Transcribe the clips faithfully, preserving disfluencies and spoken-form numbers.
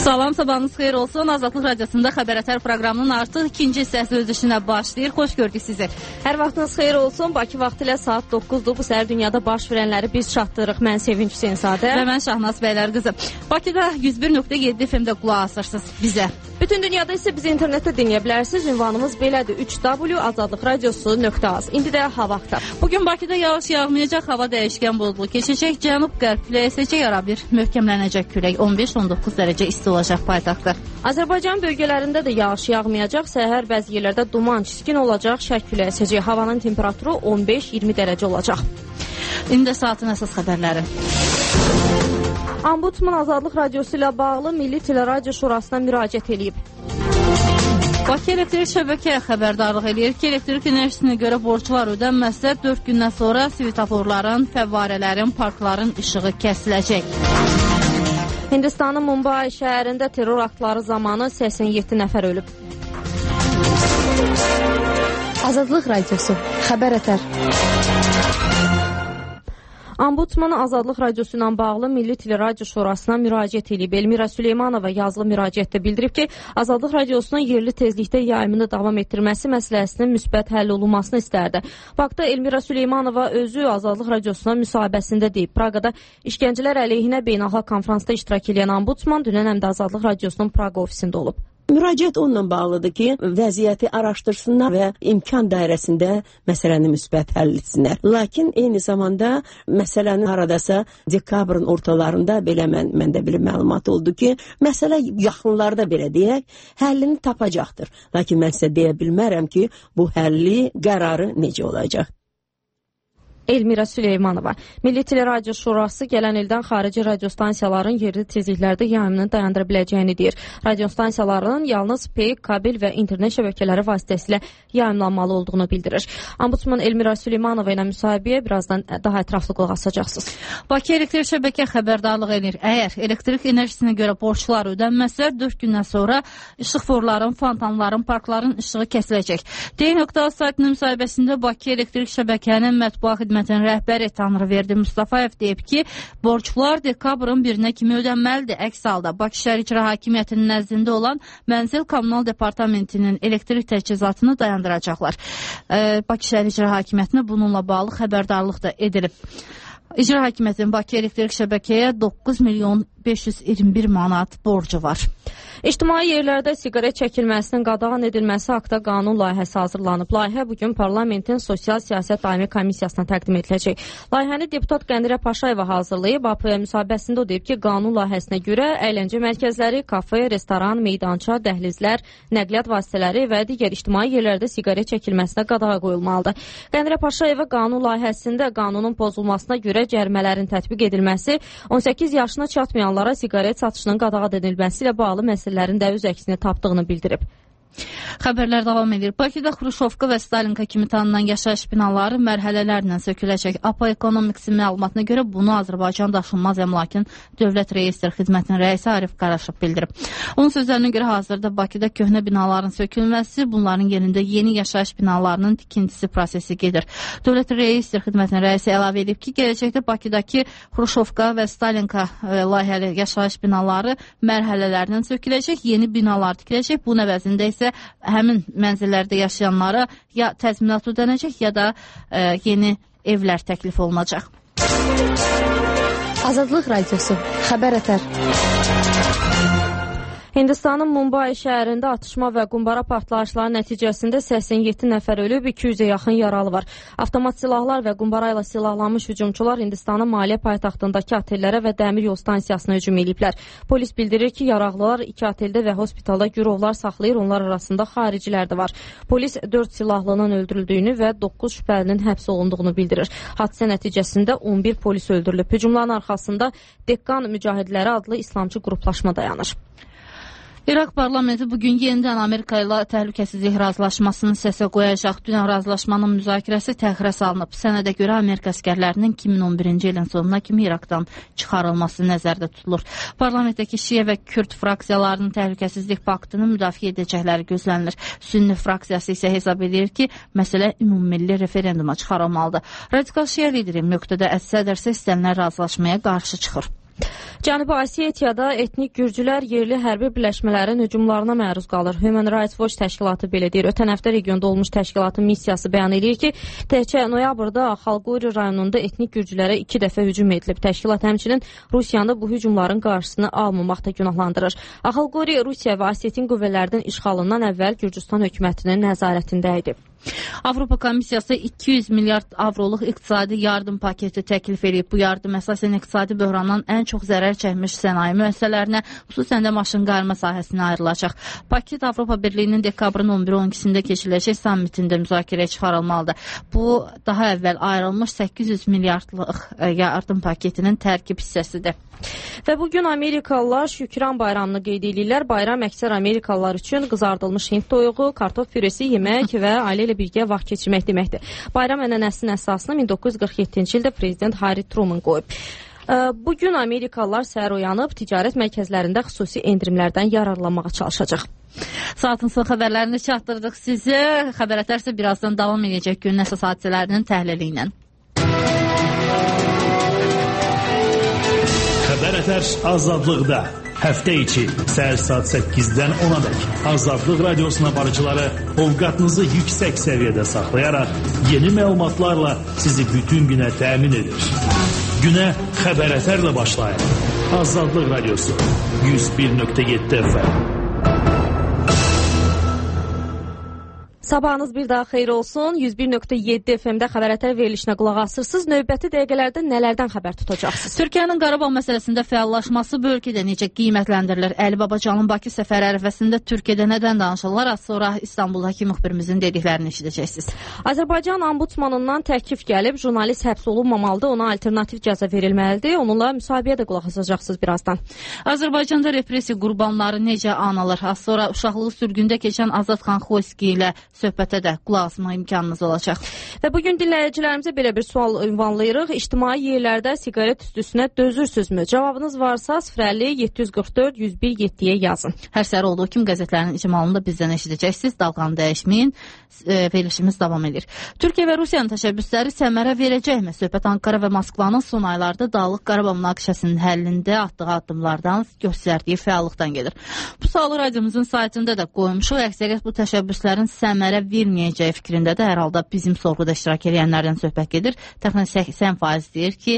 Salam, sabahınız xeyir olsun. Azadlıq Radiosunda Xəbər Ətər proqramının artıq ikinci hissəsi öz işinə başlayır. Xoş gördük sizi. Hər vaxtınız xeyir olsun. Bakı vaxtı ilə saat doqquzdur. Bu səhər dünyada baş verənləri biz çatdırırıq. Mən Sevinç Hüseynzadə və mən Şahnaz Bəylər qızı. Bakıda yüz bir nöqtə yeddi F M-də qulaq asırsınız bizə. Bütün dünyada isə bizi internetdə dinləyə bilərsiniz. Ünvanımız belədir: üç w azadlıq radiosu nöqtə az. İndi də hava axtar. Bugün Bakıda yağış yağmayacaq, hava dəyişkən buludlu keçəcək. Cənub-qərb küləyi əsəcək, ara bir möhkəmlənəcək külək. on beş on doqquz dərəcə isti olacaq paytaxtda. Azərbaycan bölgələrində də yağış yağmayacaq. Səhər bəzi yerlərdə duman, çiskin olacaq. Şərq küləyi əsəcək. Havanın temperaturu on beş iyirmi dərəcə olacaq. İndi saatın əsas xəbərləri. Ombudsman Azadlıq Radiosu ilə bağlı Milli Teleradio Şurasına müraciət edib. Bakı Elektrik Şəbəkəyə xəbərdarlıq edir ki, elektrik enerjisinə görə borclar ödənməsə dörd gündən sonra svetoforların, fəvvarələrin, parkların işığı kəsiləcək. Hindistanın Mumbai şəhərində terror aktları zamanı səksən yeddi nəfər ölüb. Azadlıq Radiosu, Xəbər Ətər. Ombudsman Azadlıq Radiosu ilə bağlı Milli Teleradio Şurasına müraciət edib. Elmira Süleymanova yazılı müraciətdə bildirib ki, Azadlıq Radiosunun yerli tezlikdə yayımını davam etdirməsi məsələsinin müsbət həll olunmasını istərdi. Faktda Elmira Süleymanova özü Azadlıq Radiosuna müsahibəsində deyib. Praqada işgəncələr əleyhinə beynəlxalq konfransda iştirak edən ombudsman dünən həm də Azadlıq Radiosunun Praqa ofisində olub. Müraciət onunla bağlıdır ki, vəziyyəti araşdırsınlar və imkan dairəsində məsələni müsbət həll etsinlər. Lakin eyni zamanda məsələnin haradasa dekabrın ortalarında belə mən, məndə bir məlumat oldu ki, məsələ yaxınlarda belə deyək, həllini tapacaqdır. Lakin mən sizə deyə bilmərəm ki, bu həlli qərarı necə olacaq. Elmira Süleymanova. Milli Teleradio Şurası gələn ildən xarici radiostansiyaların yerli tezliklərdə yayımını dayandıra biləcəyini deyir. Radiostansiyaların yalnız peyk, kabil və internet şəbəkələri vasitəsilə yayımlanmalı olduğunu bildirir. Ombudsman Elmira Süleymanova ilə müsahibəyə birazdan daha ətraflı qulaq asacaqsınız. Bakı Elektrik Şəbəkə xəbərdarlıq edir. Əgər elektrik enerjisinə görə borclar ödənməsə dörd gündən sonra işıqforların, fontanların, parkların işığı kəsiləcək. D.az saytının müsahibəsində Bakı Elektrik Şəbəkənin mətbuat xidmətinin rəhbəri Tanrıverdi Mustafayev deyib ki, borclar dekabrın birinə kimi ödənməlidir. Əks halda Bakı Şəhər İcra Hakimiyyətinin nəzdində olan Mənzil Kommunal Departamentinin elektrik təchizatını dayandıracaqlar. Ee, Bakı Şəhər İcra Hakimiyyətinə bununla bağlı xəbərdarlıq da edilib. İcra Hakimiyyətinin Bakı Elektrik Şəbəkəyə doqquz milyon beş yüz iyirmi bir manat borcu var. İctimai yerlərdə siqaret çəkilməsinin qadağan edilməsi haqda qanun layihəsi hazırlanıb. Layihə bugün parlamentin Sosial Siyasət Daimi Komissiyasına təqdim ediləcək. Layihəni deputat Qəndirə Paşayeva hazırlayıb. A P müsahibəsində o deyib ki, qanun layihəsinə görə əyləncə mərkəzləri, kafe, restoran, meydança, dəhlizlər, nəqliyyat vasitələri və digər ictimai yerlərdə siqaret çəkilməsinə qadağa qoyulmalıdır. Qəndirə Paşayeva qanun layihəsində qanunun pozulmasına görə cərimələrin tətbiq edilməsi, on səkkiz yaşına çatmayanlara siqaret satışının qadağa edilməsi ilə bağlı məsələlərin də öz əksini tapdığını bildirib. Xəbərlər davam edir. Bakıda Xruşovka və Stalinka kimi tanınan yaşayış binaları mərhələlərlə söküləcək. A P Economics məlumatına görə bunu Azərbaycan Daşınmaz Əmlakın Dövlət Reyestr Xidmətinin rəisi Arif Qaraşov bildirib. Onun sözlərinə görə hazırda Bakıda köhnə binaların sökülməsi, bunların yerində yeni yaşayış binalarının tikintisi prosesi gedir. Dövlət Reyestr Xidmətinin rəisi əlavə edib ki, gələcəkdə Bakıdakı Xruşovka və Stalinka e, layihəli yaşayış binaları mərhələlərlə söküləcək, yeni binalar tikiləcək. Bunun əvəzində isə həmin mənzillərdə yaşayanlara ya təzminat ödənəcək, ya da e, yeni evlər təklif olunacaq. Azadlıq Radiosu, Xəbər Ətər. Hindistanın Mumbai şəhərində atışma və qumbara partlayışları nəticəsində səksən yeddi nəfər ölüb, iki yüzə yaxın yaralı var. Avtomat silahlar və qumbara ilə silahlanmış hücumçular Hindistanın maliyyə paytaxtındakı otellərə və dəmir yol stansiyasına hücum ediblər. Polis bildirir ki, yaralılar iki oteldə və hospitalda gürovlar saxlayır, onlar arasında xaricilər də var. Polis dörd silahlının öldürüldüyünü və doqquz şübhəlinin həbs olunduğunu bildirir. Hadisə nəticəsində on bir polis öldürülüb. Hücumların arxasında Dekkan Mücahidləri adlı İslamçı qruplaşma dayanır. İraq parlamenti bugün yenidən Amerika ilə təhlükəsizlik razılaşmasını səsə qoyacaq. Dünən razılaşmanın müzakirəsi təxirə salınıb. Sənədə görə Amerika əskərlərinin iki min on birinci ilin sonuna kimi İraqdan çıxarılması nəzərdə tutulur. Parlamentdəki Şiə və Kürd fraksiyalarının təhlükəsizlik paktını müdafiə edəcəkləri gözlənilir. Sünni fraksiyası isə hesab edir ki, məsələ ümummilli referenduma çıxarılmalıdır. Radikal Şiə lideri Möqtədə Əs-Sədər isə istənilən razılaşmaya qarşı çıxır. Cənubi Osetiyada etnik gürcülər yerli hərbi birləşmələrin hücumlarına məruz qalır. Human Rights Watch təşkilatı belə deyir. Ötən həftə regionda olmuş təşkilatın missiyası bəyan edir ki, təkcə noyabrda Xalquri rayonunda etnik gürcülərə iki dəfə hücum edilib. Təşkilat həmçinin Rusiyanı bu hücumların qarşısını almamaqda günahlandırır. Xalquri Rusiya və Osetin qüvvələrinin işğalından əvvəl Gürcüstan hökumətinin nəzarətində idi. Avropa Komissiyası iki yüz milyard avroluq iqtisadi yardım paketi təklif edib. Bu yardım əsasən iqtisadi böhrandan ən çox zərər çəkmiş sənaye müəssisələrinə, xüsusən də maşın qarma sahəsinə ayrılacaq. Paket Avropa Birliyinin dekabrın on biri on ikisində keçiriləcək sammitində müzakirəyə çıxarılmalıdır. Bu, daha əvvəl ayrılmış səkkiz yüz milyardlıq yardım paketinin tərkib hissəsidir. Və bugün Amerikalılar Şükran bayramını qeyd edirlər. Bayram əksər Amerikalılar üçün qızardılmış hind toyuğu, kartof püresi yemək və ailə ilə birgə vaxt keçirmək deməkdir. Bayram ənənəsinin əsasını min doqquz yüz qırx yeddinci ildə prezident Harry Truman qoyub. Bugün Amerikalılar səhər oyanıb ticarət mərkəzlərində xüsusi endirimlərdən yararlanmağa çalışacaq. Saatın son xəbərlərini çatdırdıq sizə. Xəbər ətərsə birazdan davam edəcək günün əsas hadisələrinin təhlili ilə. Xəbər ətər azadlıqda. Həftə içi səhər saat səkkizdən ona dək Azadlıq Radiosuna barıcıları ovqatınızı yüksək səviyyədə saxlayaraq yeni məlumatlarla sizi bütün günə təmin edir. Günə xəbər ətərlə başlayın. Azadlıq Radiosu yüz bir nöqtə yeddi F M. Sabahınız bir daha xeyir olsun. yüz bir nöqtə yeddi F M-də xəbər ətər verilişinə qulaq asırsınız. Növbəti dəqiqələrdə nələrdən xəbər tutacaqsınız? Türkiyənin Qarabağ məsələsində fəallaşması bu ölkədə necə qiymətləndirilir? Əli Babacanın Bakı səfəri ərəfəsində Türkiyədə nədən danışırlar? Az sonra İstanbuldakı müxbirimizin dediklərini eşidəcəksiniz. Azərbaycan ombudsmanından təklif gəlib, jurnalist həbs olunmamalıdır, ona alternativ cəza verilməlidir. Onunla müsahibəyə də qulaq asacaqsınız birazdan. Azərbaycanda repressiya qurbanları necə anılır? Az sonra uşaqlığı sürgündə keçən Azad Xan Xoyski ilə söhbətə də qulaq asma imkanınız olacaq. Və bugün dinləyicilərimizə belə bir sual ünvanlayırıq. İctimai yerlərdə siqaret tüstüsünə dözürsünüzmü? Cavabınız varsa sıfır əlli yeddi yüz qırx dörd yüz bir yeddiyə yazın. Hər səhər olduğu kimi qəzetlərin icmalını da bizdən eşidəcəksiniz. Dalğanı dəyişməyin. E, verilişimiz davam edir. Türkiyə və Rusiyanın təşəbbüsləri səmərə verəcəkmi? Söhbət Ankara və Moskvanın son aylarda Dağlıq Qarabağ münaqişəsinin həllində atdığı addımlardan, göstərdiyi fəallıqdan gedir. Bu sualı radiomuzun saytında da qoymuşuq. Əksəriyyət bu təşəbbüslərin səmərə verməyəcəyi fikrində də hər halda bizim sorğuda iştirak edənlərdən söhbət gedir. Təxminən səksən faiz deyir ki,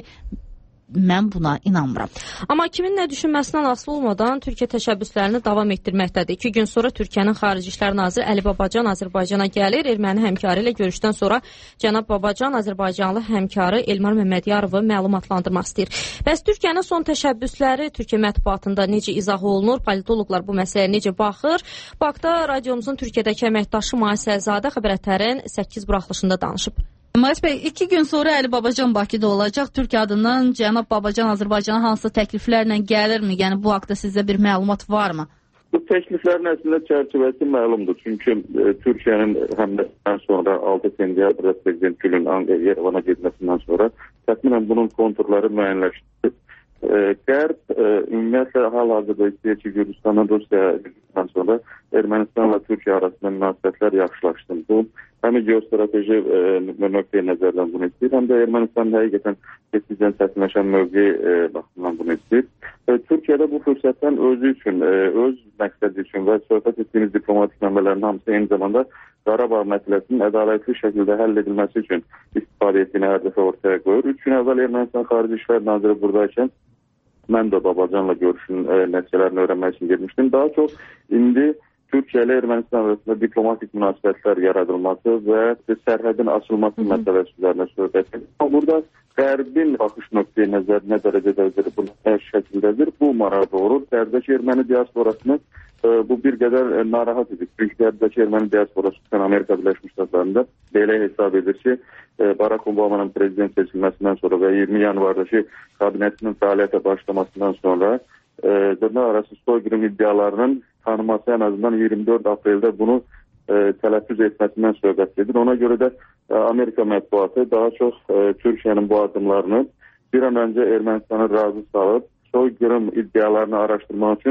mən buna inanmıram. Amma kimin nə düşünməsindən asılı olmadan Türkiyə təşəbbüslərini davam etdirməkdədir. İki gün sonra Türkiyənin Xarici İşlər Naziri Əli Babacan Azərbaycana gəlir. Erməni həmkarı ilə görüşdən sonra cənab Babacan Azərbaycanlı həmkarı Elmar Məmmədiyarovu məlumatlandırmaq istəyir. Bəs Türkiyənin son təşəbbüsləri Türkiyə mətbuatında necə izah olunur? Politoloqlar bu məsələyə necə baxır? Bakda radiomuzun Türkiyədəki əməkdaşı Mayis Əlzadə xəbər ətərin səkkiz buraxılışında danışıb. Mayis bəy, iki gün sonra Əli Babacan Bakıda olacaq. Türkiyə adından cənab Babacan Azərbaycana hansı təkliflərlə gəlirmi? Yəni bu haqda sizdə bir məlumat varmı? Bu təkliflərin əslində çərçivəsi məlumdur. Çünki e, Türkiyənin həmləsindən sonra altı sentyabrda Prezident Gül'ün Yerevana getməsindən sonra təxminən bunun konturları müəyyənləşdi. E, Qərb e, ümumiyyətlə hal-hazırda istəyir ki, Gürcüstanın Rusiyadan sonra Ermənistanla Türkiyə arasında münasibətlər yaxşılaşsın. Bu həm geostrateji e, nöqteyi nəzərdən bunu istəyir, həm də Ermənistanın həqiqətən getdikcə çətinləşən mövqeyi e, baxımından bunu istəyir. E, Türkiyədə bu fürsətdən özü üçün, e, öz məqsədi üçün və söhbət etdiyimiz diplomatik mənbələrin hamısı eyni zamanda Qarabağ məsələsinin ədalətli şəkildə həll edilməsi üçün istifadə etdiyini hər dəfə ortaya qoyur. Üç gün əvvəl Ermənistan Xarici İşlər Naziri buradaykən mən də Babacanla görüşün e, nəticələrini öyrənmək üçün girmişdim. Daha çox indi Türkiyə ilə Ermənistan arasında diplomatik münasibətlər yaradılması və sərhədin açılması məsələsi üzərində söhbət edir. Burada Qərbin baxış nöqteyi nəzər nə dərəcədədir, bu nə şəkildədir, bu maraq doğurur. Qərbdəki erməni diasporasını e, bu bir qədər e, narahat edir. Çünki Qərbdəki erməni diasporası Amerika Birləşmiş Ştatlarında belə hesab edir ki, e, Barack Obama'nın prezident seçilməsindən sonra və iyirmi yanvardakı kabinetinin fəaliyyətə başlamasından sonra e, dırnaq arası soyqırım iddialarının tanıması en azından iyirmi dörd apreldə bunu e, tələffüz etməsindən söhbət edir. Ona görə də e, Amerika mətbuatı daha çox e, Türkiyənin bu addımlarını bir an öncə Ermənistanı razı salıb soyqırım iddialarını araşdırmaq üçün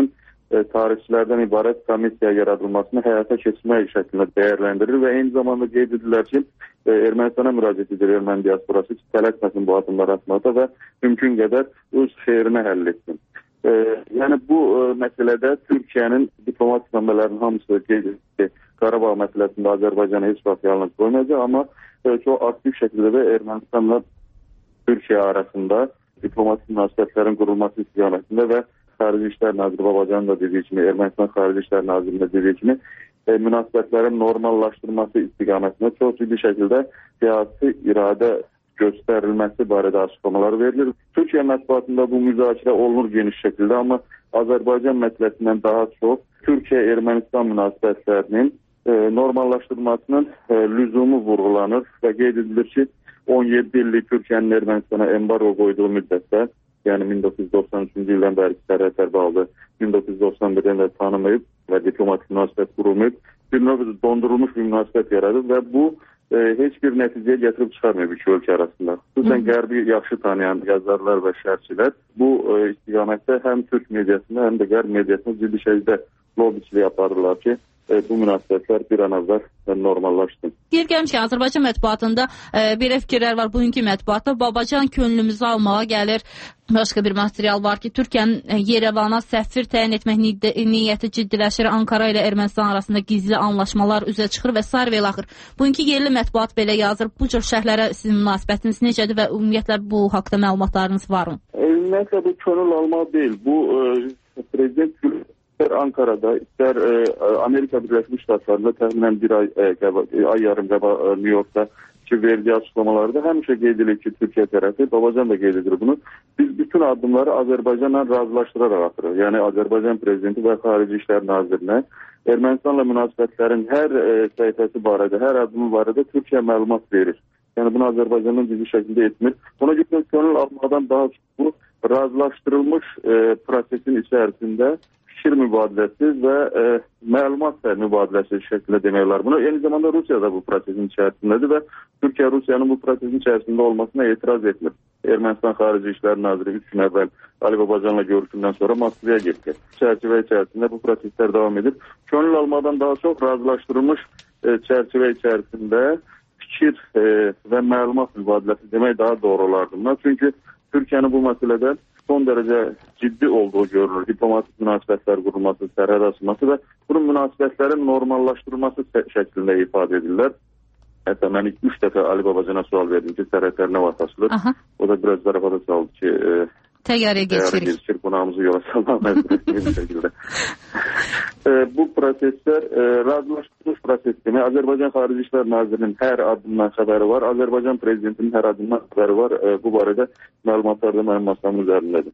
tarixçilərdən ibarət komissiya yaradılmasını həyata keçirmək şəklində dəyərləndirir və eyni zamanda qeyd edirlər ki, Ermənistana müraciət edir erməni diasporası ki, tələsməsin bu addımları atmaqda və mümkün qədər öz xeyrinə həll etsin. E, yəni bu e, məsələdə Türkiyənin diplomatik mənbələrinin hamısı qeyd edir ki, Qarabağ məsələsində Azərbaycana heç vaxt yalnız qoymayacaq, amma e, çox aktiv şəkildə də Ermənistanla Türkiyə arasında diplomatik münasibətlərin qurulması istiqamətində və Xarici İşlər Naziri Babacanın da dediyi kimi, Ermənistan Xarici İşlər Nazirinin də dediyi kimi e, münasibətlərin normallaşdırılması istiqamətində çox ciddi şəkildə siyasi iradə göstərilməsi barədə açıqlamalar verilir. Türkiyə mətbuatında bu müzakirə olunur geniş şəkildə, amma Azərbaycan məsələsindən daha çox Türkiyə-Ermənistan münasibətlərinin e, normallaşdırılmasının e, lüzumu vurğulanır və qeyd edilir ki, on yeddi illik Türkiyənin Ermənistana embargo qoyduğu müddətdə, yəni min doqquz yüz doxsan üçüncü ildən bəri sərhədlər bağlı, min doqquz yüz doxsan birdən də tanımayıb və diplomatik münasibət qurulmayıb, bir növ dondurulmuş bir münasibət yaradıb və bu e, heç bir nəticəyə gətirib çıxarmayıb iki ölkə arasında. Xüsusən Qərbi yaxşı tanıyan yazarlar və şərhçilər bu e, istiqamətdə həm Türk mediasında, həm də Qərb mediasında ciddi şəkildə lobiçiliyi aparırlar ki, e, bu münasibətlər bir an əvvəl normallaşsın. Deyir gəlmiş ki, Azərbaycan mətbuatında e, belə fikirlər var. Bugünkü mətbuatda Babacan könlümüzü almağa gəlir. Başqa bir material var ki, Türkiyənin Yerevana səfir təyin etmək niyyəti ciddiləşir. Ankara ilə Ermənistan arasında gizli anlaşmalar üzə çıxır və s. və ilaxır. Bugünkü yerli mətbuat belə yazır. Bu cür şərhlərə sizin münasibətiniz necədir və ümumiyyətlə bu haqda məlumatlarınız varmı? Ümumiyyətlə bu könül almaq deyil. Bu e, prezident İstər Ankara'da, istər e, Amerika Birləşmiş Ştatlarında təxminən bir ay, e, qəba, ay yarım qəba e, New York'da ki, verdiyi açıqlamalarda həmişə qeyd edilir ki, Türkiyə tərəfi, Babacan da qeyd edir bunu. Biz bütün addımları Azərbaycanla razılaşdıraraq atırıq. Yəni Azərbaycan prezidenti və Xarici İşlər Nazirinə Ermənistanla münasibətlərin hər e, səhifəsi barədə, hər addımı barədə Türkiyə məlumat verir. Yəni bunu Azərbaycandan ciddi şəkildə etmir. Ona görə könül almadan daha çox bu razılaşdırılmış e, prosesin içərisində fikir mübadiləsi və e, məlumat mübadiləsi şəklində demək olar. Bunu eyni zamanda Rusiya da bu prosesin içərisindədir və Türkiyə Rusiyanın bu prosesin içərisində olmasına etiraz etmir. Ermənistan Xarici İşlər Naziri üç gün əvvəl Ali Babacanla görüşündən sonra Moskvaya getdi. Çərçivə içərisində bu proseslər davam edir. Könül almadan daha çox razılaşdırılmış e, çərçivə içərisində fikir e, və məlumat mübadiləsi demək daha doğru olardı. Buna. Çünki Türkiyənin bu məsələdə son dərəcə ciddi olduğu görülür. Diplomatik münasibətlər qurulması, sərhəd açılması və bunun münasibətlərin normallaşdırılması şəklində ifadə edirlər. Hətta mən ilk üç dəfə Ali Babacana sual verdim ki, sərhədlər nə vaxt açılır? Aha. O da biraz zarafata çaldı ki, e, təyyarəyə geçirik. Geçir, qonağımızı yola salmaq məcburiyyətli bir şəkildə. e, bu proseslər e, razılaşdırılmış proses demək. Azərbaycan Xarici İşlər Nazirinin hər addımdan xəbəri var. Azərbaycan Prezidentinin hər addımdan xəbəri var. E, bu barədə məlumatlar da mənim masamın üzərindədir.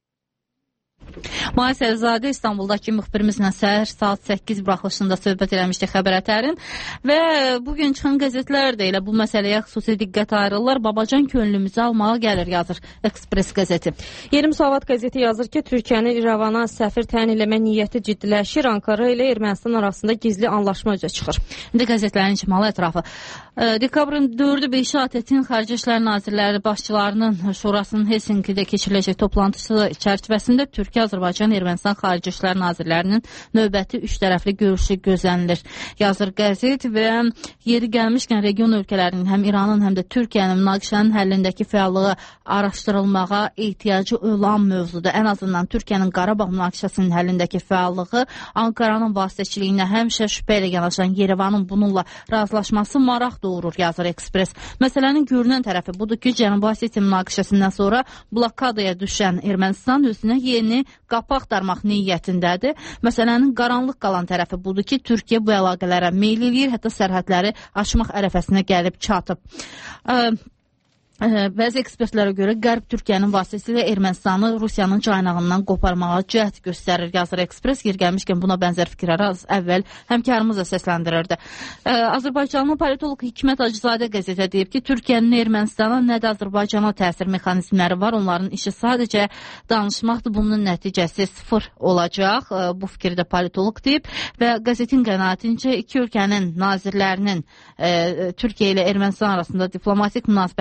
Mahir Səlzadə İstanbuldakı müxbirimizlə səhər saat səkkiz buraxılışında söhbət eləmişdik Xəbər Ətərin və bugün çıxan qəzetlər də elə bu məsələyə xüsusi diqqət ayırırlar. Babacan könlümüzü almağa gəlir, yazır Ekspres qəzeti. Yeni Müsavat qəzeti yazır ki, Türkiyənin İrəvana səfir təyin eləmə niyyəti ciddiləşir. Ankara ilə Ermənistan arasında gizli anlaşma üzə çıxır. İndi qəzetlərin icmalı ətrafı. Dekabrın dördü beşi ATƏT-in Xarici İşlər Nazirləri başçılarının şurasının Helsinkidə keçiriləcək toplantısı çərçivəsində Türkiyə-Azərbaycan Ermənistan Xarici İşlər Nazirlərinin növbəti üç tərəfli görüşü gözlənilir. Yazır qəzet və yeri gəlmişkən region ölkələrinin həm İranın, həm də Türkiyənin münaqişənin həllindəki fəallığı araşdırılmağa ehtiyacı olan mövzuda. Ən azından Türkiyənin Qarabağ münaqişəsinin həllindəki fəallığı Ankaranın vasitəçiliyinə həmişə şübhə ilə yanaşan Yerevanın bununla razılaşması maraq doğurur, yazır Ekspres. Məsələnin görünən tərəfi budur ki, Cənubi Osetiya münaqişəsindən sonra blokadaya düşən Ermənistan özünə yeni qapı axtarmaq niyyətindədir. Məsələnin qaranlıq qalan tərəfi budur ki, Türkiyə bu əlaqələrə meyl eləyir, hətta sərhədləri açmaq ərəfəsinə gəlib çatıb. Ə Bəzi ekspertlərə görə Qərb Türkiyənin vasitəsilə Ermənistanı Rusiyanın caynağından qoparmağa cəhd göstərir, yazır Ekspres. Yer gəlmişkən buna bənzər fikirləri az əvvəl həmkarımız da səsləndirirdi. Azərbaycanlı politoloq Hikmət Hacızadə qəzetə deyib ki, Türkiyənin Ermənistana nə də Azərbaycana təsir mexanizmləri var. Onların işi sadəcə danışmaqdır. Bunun nəticəsi sıfır olacaq. Bu fikirdə politoloq deyib və qəzetin qənaətincə iki ölkənin nazirlərinin e, Türkiyə ilə Ermənistan arasında diplomatik münasibətlərin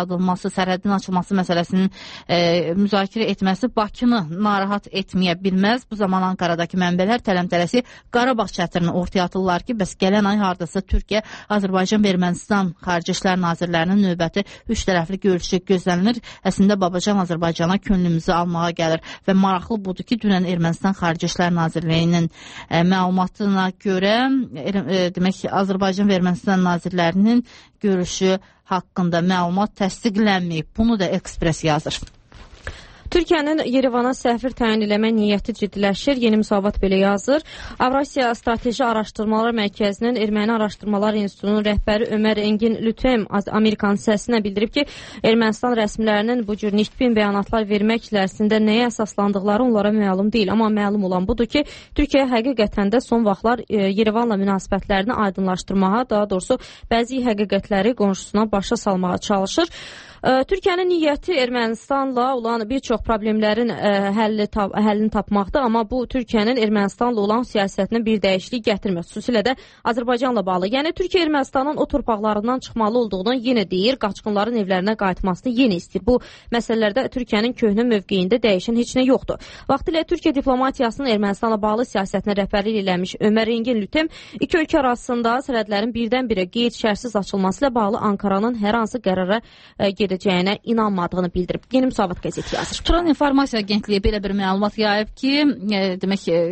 yaradılması, sərhədin açılması məsələsinin e, müzakirə etməsi Bakını narahat etməyə bilməz. Bu zaman Ankaradakı mənbələr tələm-tələsi Qarabağ çətirini ortaya atırlar ki, bəs gələn ay hardasa Türkiyə, Azərbaycan və Ermənistan Xarici İşlər Nazirlərinin növbəti üç tərəfli görüşü gözlənilir. Əslində Babacan Azərbaycana könlümüzü almağa gəlir və maraqlı budur ki, dünən Ermənistan Xarici İşlər Nazirliyinin e, məlumatına görə e, demək Azərbaycan və Ermənistan nazirlərinin görüşü haqqında məlumat təsdiqlənməyib. Bunu da Ekspres yazır. Türkiyənin Yerevana səfir təyin eləmə niyyəti ciddiləşir. Yeni Müsavat belə yazır. Avrasiya Strateji Araşdırmalar Mərkəzinin Erməni Araşdırmalar İnstitutunun rəhbəri Ömər Engin Lütem Amerikan səsinə bildirib ki, Ermənistan rəsmilərinin bu cür nikbin bəyanatlar verməklə əslində nəyə əsaslandıqları onlara məlum deyil. Amma məlum olan budur ki, Türkiyə həqiqətən də son vaxtlar Yerevanla münasibətlərini aydınlaşdırmağa, daha doğrusu bəzi həqiqətləri qonşusuna başa salmağa çalışır. Türkiyənin niyyəti Ermənistanla olan bir çox problemlərin həlli, həllini tapmaqdır, amma bu Türkiyənin Ermənistanla olan siyasətinə bir dəyişiklik gətirmir, xüsusilə də Azərbaycanla bağlı. Yəni Türkiyə Ermənistanın o torpaqlarından çıxmalı olduğunu yenə deyir, qaçqınların evlərinə qayıtmasını yenə istəyir. Bu məsələlərdə Türkiyənin köhnə mövqeyində dəyişən heç nə yoxdur. Vaxtilə Türkiyə diplomatiyasının Ermənistanla bağlı siyasətinə rəhbərlik eləmiş Ömər Engin Lütem iki ölkə arasında sərhədlərin birdən-birə qeyd-şərtsiz açılması ilə bağlı Ankaranın hər hansı qərara gedəcək edəcəyinə inanmadığını bildirib. Yeni Müsavat qəzeti yazır. Turan İnformasiya Agentliyi belə bir məlumat yayıb ki, e, demək ki,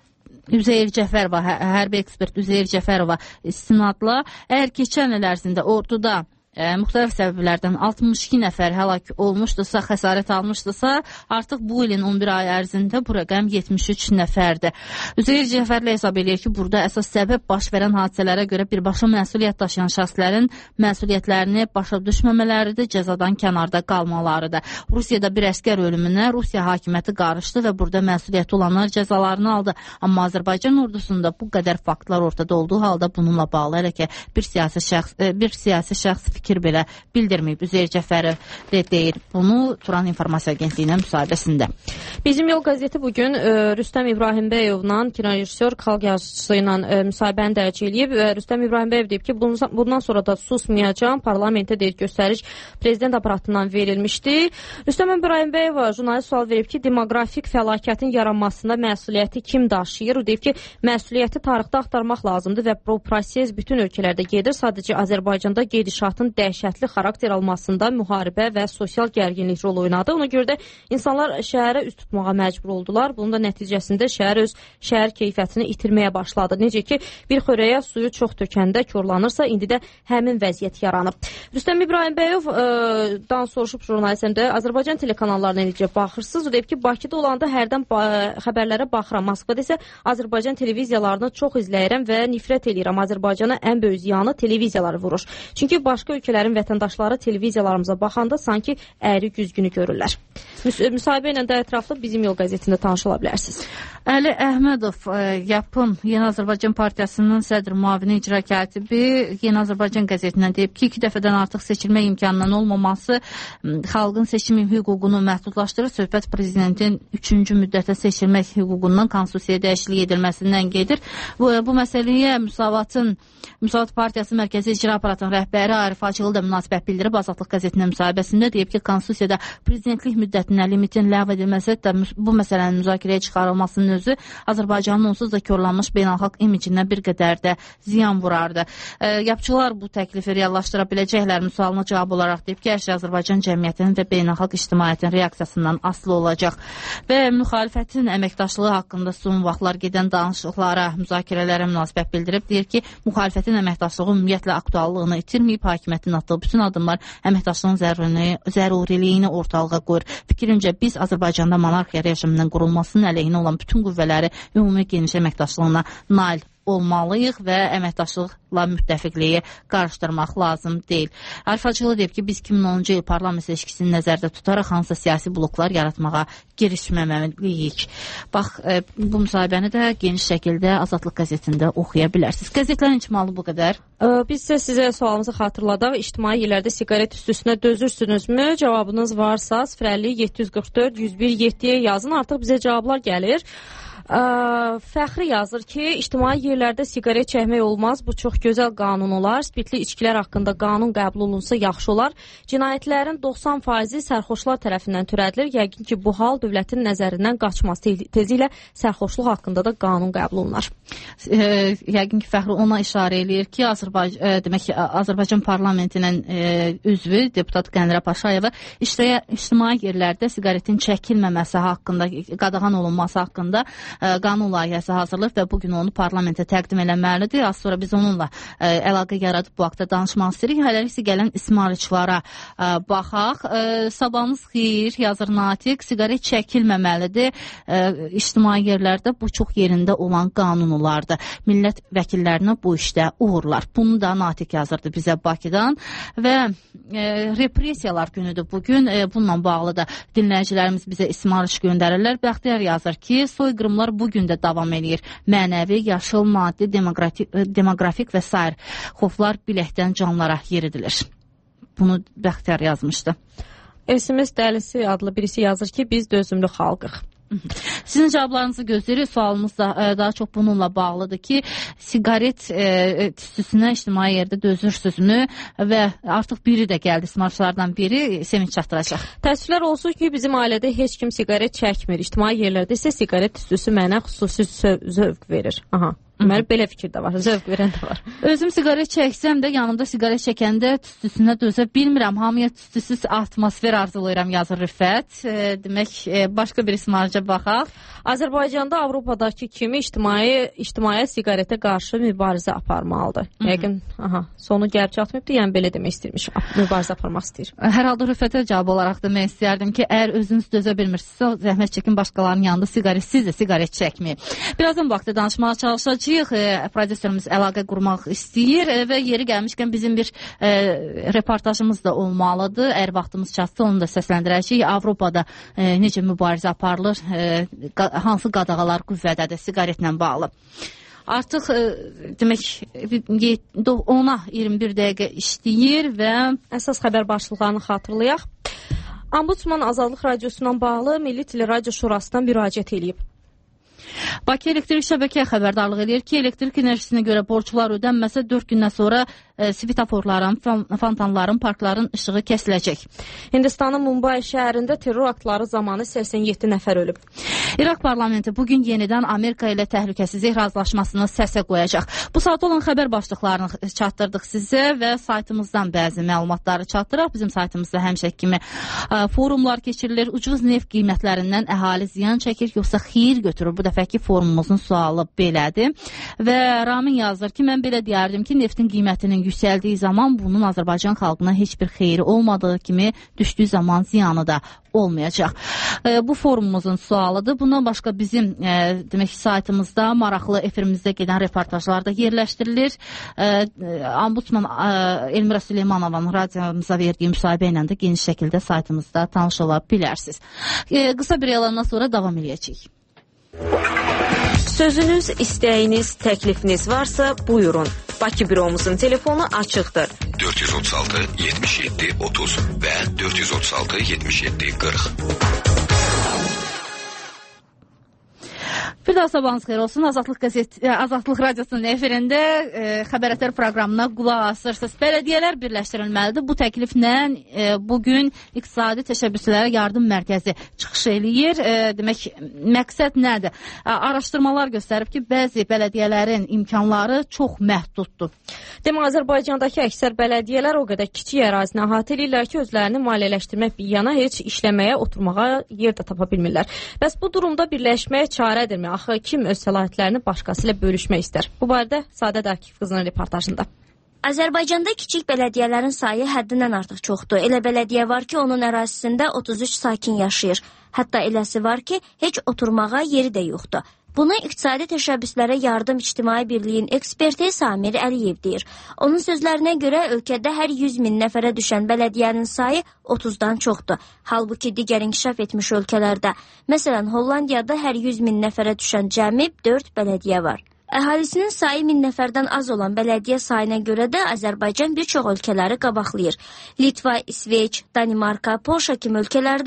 Üzeyir Cəfərova, hərbi ekspert Üzeyir Cəfərova istinadla əgər keçən il ərzində orduda E, müxtəlif səbəblərdən altmış iki nəfər həlak olmuşdursa, xəsarət almışdırsa, artıq bu ilin on bir ay ərzində bu rəqəm yetmiş üç nəfərdir. Üzeyir Cəfərlə hesab edir ki, burada əsas səbəb baş verən hadisələrə görə birbaşa məsuliyyət daşıyan şəxslərin məsuliyyətlərini başa düşməmələridir, cəzadan kənarda qalmalarıdır. Rusiyada bir əskər ölümünə Rusiya hakimiyyəti qarışdı və burada məsuliyyəti olanlar cəzalarını aldı. Amma Azərbaycan ordusunda bu qədər faktlar ortada olduğu halda bununla bağlı elə ki, bir siyasi şəxs, bir siyasi şəxs fikir belə bildirməyib. Üzeyir Cəfərov deyir bunu Turan İnformasiya Agentliyinin müsahibəsində. Bizim Yol qəzeti bugün e, Rüstəm İbrahimbəyovla, kinorejissor, xalq yazıçısı ilə e, müsahibəni dərc edib. E, Rüstəm İbrahimbəyov deyib ki, bundan, bundan sonra da susmayacağım. Parlamentə deyir göstəriş prezident aparatından verilmişdi. Rüstəm İbrahimbəyov jurnalist sual verib ki, demoqrafik fəlakətin yaranmasında məsuliyyəti kim daşıyır? O deyib ki, məsuliyyəti tarixdə axtarmaq lazımdır və bu proses bütün ölkələrdə gedir. Sadəcə Azərbaycanda gedişatın dəhşətli xarakter almasında müharibə və sosial gərginlik rol oynadı. Ona görə də insanlar şəhərə üst tutmağa məcbur oldular. Bunun da nəticəsində şəhər öz şəhər keyfiyyətini itirməyə başladı. Necə ki, bir xörəyə suyu çox tökəndə korlanırsa, indi də həmin vəziyyət yaranıb. Rüstəm İbrahimbəyovdan soruşub jurnalistim də Azərbaycan telekanallarına necə baxırsınız? O deyib ki, Bakıda olanda hərdən ba xəbərlərə baxıram. Moskvada isə Azərbaycan televiziyalarını çox izləyirəm və nifrət edirəm. Azərbaycana ən böyük ziyanı televiziyaları vurur. Çünki başqa ölkələrin vətəndaşları televiziyalarımıza baxanda sanki əyri güzgünü görürlər. Müs müsahibə ilə də ətraflı Bizim Yol qəzetində tanış ola bilərsiniz. Əli Əhmədov, Yapın Yeni Azərbaycan Partiyasının sədr müavini icra katibi Yeni Azərbaycan qəzetindən deyib ki, iki dəfədən artıq seçilmə imkanının olmaması xalqın seçim hüququnu məhdudlaşdırır. Söhbət prezidentin üçüncü müddətə seçilmək hüququndan konstitusiyaya dəyişiklik edilməsindən gedir. Bu, bu məsələyə Müsavatın Müsavat Partiyası Mərkəzi İcra Aparatının rəhbəri Arif Hacılı da münasibət bildirib. Azadlıq qəzetinin müsahibəsində deyib ki, konstitusiyada prezidentlik müddətinə limitin ləğv edilməsi də bu məsələnin müzakirəyə çıxarılmasının özü Azərbaycanın onsuz da korlanmış beynəlxalq imicinə bir qədər də ziyan vurardı. E, yapıcılar bu təklifi reallaşdıra biləcəklər sualına cavab olaraq deyib ki, hər şey Azərbaycan cəmiyyətinin və beynəlxalq ictimaiyyətin reaksiyasından asılı olacaq. Və müxalifətin əməkdaşlığı haqqında son vaxtlar gedən danışıqlara, müzakirələrə münasibət bildirib. Deyir ki, müxalifətin əməkdaşlığı ümumiyyətlə aktuallığını itirməyib, hakimiyyətin atdığı bütün addımlar əməkdaşlığın zəruriliyini ortalığa qoyur. Fikrimcə, biz Azərbaycanda monarxiya rejiminin qurulmasının əleyhinə olan bütün qüvvələri ümumi geniş əməkdaşlığına nail olmalıyıq və əməkdaşlıqla müttəfiqliyi qarışdırmaq lazım deyil. Arif Hacılı deyib ki, biz iki min onuncu il parlament seçkisini nəzərdə tutaraq hansısa siyasi bloklar yaratmağa girişməməliyik. Bax, e, bu müsahibəni də geniş şəkildə Azadlıq qəzetində oxuya bilərsiniz. Qəzetlərin icmalı bu qədər. Biz isə sizə sualımızı xatırladaq. İctimai yerlərdə siqaret üstüsünə dözürsünüzmü? Cavabınız varsa sıfır əlli yeddi yüz qırx dörd yüz bir yeddiyə yazın. Artıq bizə cavablar gəlir. Fəxri yazır ki, ictimai yerlərdə siqaret çəkmək olmaz. Bu çox gözəl qanun olar. Spirtli içkilər haqqında qanun qəbul olunsa yaxşı olar. Cinayətlərin doxsan faizi sərxoşlar tərəfindən törədilir. Yəqin ki, bu hal dövlətin nəzərindən qaçması tezliklə sərxoşluq haqqında da qanun qəbul olunar. E, yəqin ki, Fəxri ona işarə eləyir ki, Azərbaycan, e, demək ki, Azərbaycan parlamentinin e, üzvü deputat Qənirə Paşayeva ictimai yerlərdə siqaretin çəkilməməsi haqqında, qadağan olunması haqqında qanun layihəsi hazırlıq və bugün onu parlamentə təqdim eləməlidir. Az sonra biz onunla ə, əlaqə yaradıb bu haqda danışmaq istəyirik. Hələliksə gələn ismarıçılara ə, baxaq. Ə, sabahınız xeyir, yazır Natiq. Siqaret çəkilməməlidir. Ə, ictimai yerlərdə bu çox yerində olan qanun olardı. Millət vəkillərinə bu işdə uğurlar. Bunu da Natiq yazırdı bizə Bakıdan və ə, repressiyalar günüdür bugün. Ə, bununla bağlı da dinləyicilərimiz bizə ismarıç göndərirlər. Bəxtiyar yazır ki, soyqırımlar bugün də davam edir. Mənəvi, yaşıl, maddi, demoqrafik, demoqrafik və sair xoflar biləkdən canlara yeridilir. Bunu Bəxtiyar yazmışdı. S M S dəlisi adlı birisi yazır ki, biz dözümlü xalqıq. Sizin cavablarınızı gözləyirik. Sualımız da e, daha çox bununla bağlıdır ki, siqaret e, tüstüsünə ictimai yerdə dözürsüzmü və artıq biri də gəldi, ismarçılardan biri sevinç çatdıracaq. Təəssüflər olsun ki, bizim ailədə heç kim siqaret çəkmir. İctimai yerlərdə isə siqaret tüstüsü mənə xüsusi zövq verir. Aha. Deməli, belə fikir də var, zövq verən də var. Özüm siqaret çəksəm də, yanımda siqaret çəkəndə tüstüsünə dözə bilmirəm. Hamıya tüstüsüz atmosfer arzulayıram, yazır Rüfət. E, demək, e, başqa bir ismarca baxaq. Azərbaycanda Avropadakı kimi ictimai, ictimai siqaretə qarşı mübarizə aparmalıdır. Yəqin, aha, sonu gəlib çatmayıbdır, yəni belə demək istəyirmiş, mübarizə aparmaq istəyir. Hər halda Rüfətə cavab olaraq demək istəyərdim ki, əgər özünüz dözə bilmirsinizsə, zəhmət çəkin başqalarının yanında siqaret, siz də siqaret çəkməyin. Birazdan vaxtda danışmağa çalışacağıq. Prodüserimiz əlaqə qurmaq istəyir və yeri gəlmişkən bizim bir e, reportajımız da olmalıdır. Əgər vaxtımız çatsa onu da səsləndirəcəyik. Avropada e, necə mübarizə aparılır, e, qa hansı qadağalar qüvvədədir siqaretlə bağlı. Artıq e, demək ona iyirmi bir dəqiqə işləyir və əsas xəbər başlıqlarını xatırlayaq. Ombudsman Azadlıq Radiosundan bağlı Milli Teleradio Şurasından müraciət edib. Bakı Elektrik Şəbəkə xəbərdarlıq edir ki, elektrik enerjisinə görə borclar ödənməsə dörd gündən sonra e, svetoforların, fontanların, parkların işığı kəsiləcək. Hindistanın Mumbai şəhərində terror aktları zamanı səksən yeddi nəfər ölüb. İraq parlamenti bugün yenidən Amerika ilə təhlükəsizlik razılaşmasını səsə qoyacaq. Bu saat olan xəbər başlıqlarını çatdırdıq sizə və saytımızdan bəzi məlumatları çatdıraq. Bizim saytımızda həmişə kimi e, forumlar keçirilir. Ucuz neft qiymətlərindən əhali ziyan çəkir, yoxsa xeyir götürür? Bu dəfəki forumumuzun sualı belədir. Və Ramin yazır ki, mən belə deyərdim ki, neftin qiymətinin yüksəldiyi zaman bunun Azərbaycan xalqına heç bir xeyri olmadığı kimi düşdüyü zaman ziyanı da olmayacaq. E, bu forumumuzun sualıdır. Bundan başqa bizim e, demək ki, saytımızda maraqlı efirimizdə gedən reportajlar da yerləşdirilir. E, Ombudsman e, Elmira Süleymanovanın radiomuza verdiyi müsahibə ilə də geniş şəkildə saytımızda tanış ola bilərsiniz. E, qısa bir elandan sonra davam edəcəyik. Sözünüz, istəyiniz, təklifiniz varsa buyurun. Bakı büromuzun telefonu açıqdır. dörd yüz otuz altı yetmiş yeddi otuz və dörd yüz otuz altı yetmiş yeddi qırx. Bir daha sabahınız xeyir olsun. Azadlıq qəzet, Azadlıq radiosunun efirində e, xəbərətər proqramına qulaq asırsınız. Bələdiyyələr birləşdirilməlidir. Bu təkliflə e, bugün İqtisadi Təşəbbüslərə Yardım Mərkəzi çıxış eləyir. E, demək, məqsəd nədir? E, araşdırmalar göstərib ki, bəzi bələdiyyələrin imkanları çox məhduddur. Demək, Azərbaycandakı əksər bələdiyyələr o qədər kiçik ərazini əhatə edirlər ki, özlərini maliyyələşdirmək bir yana heç işləməyə, oturmağa yer də tapa bilmirlər. Bəs bu durumda birləşməyə çarədirmi? Axı kim öz səlahiyyətlərini başqası ilə bölüşmək istər? Bu barədə Sadə Akif qızının reportajında. Azərbaycanda kiçik bələdiyyələrin sayı həddindən artıq çoxdur. Elə bələdiyyə var ki, onun ərazisində otuz üç sakin yaşayır. Hətta eləsi var ki, heç oturmağa yeri də yoxdur. Bunu İqtisadi Təşəbbüslərə Yardım İctimai Birliyin eksperti Samir Əliyev deyir. Onun sözlərinə görə ölkədə hər yüz min nəfərə düşən bələdiyyənin sayı otuzdan çoxdur. Halbuki digər inkişaf etmiş ölkələrdə, məsələn Hollandiyada hər yüz min nəfərə düşən cəmi dörd bələdiyyə var. Əhalisinin sayı min nəfərdən az olan bələdiyyə sayına görə də Azərbaycan bir çox ölkələri qabaqlayır. Litva, İsveç, Danimarka, Polşa kimi ölkələrdə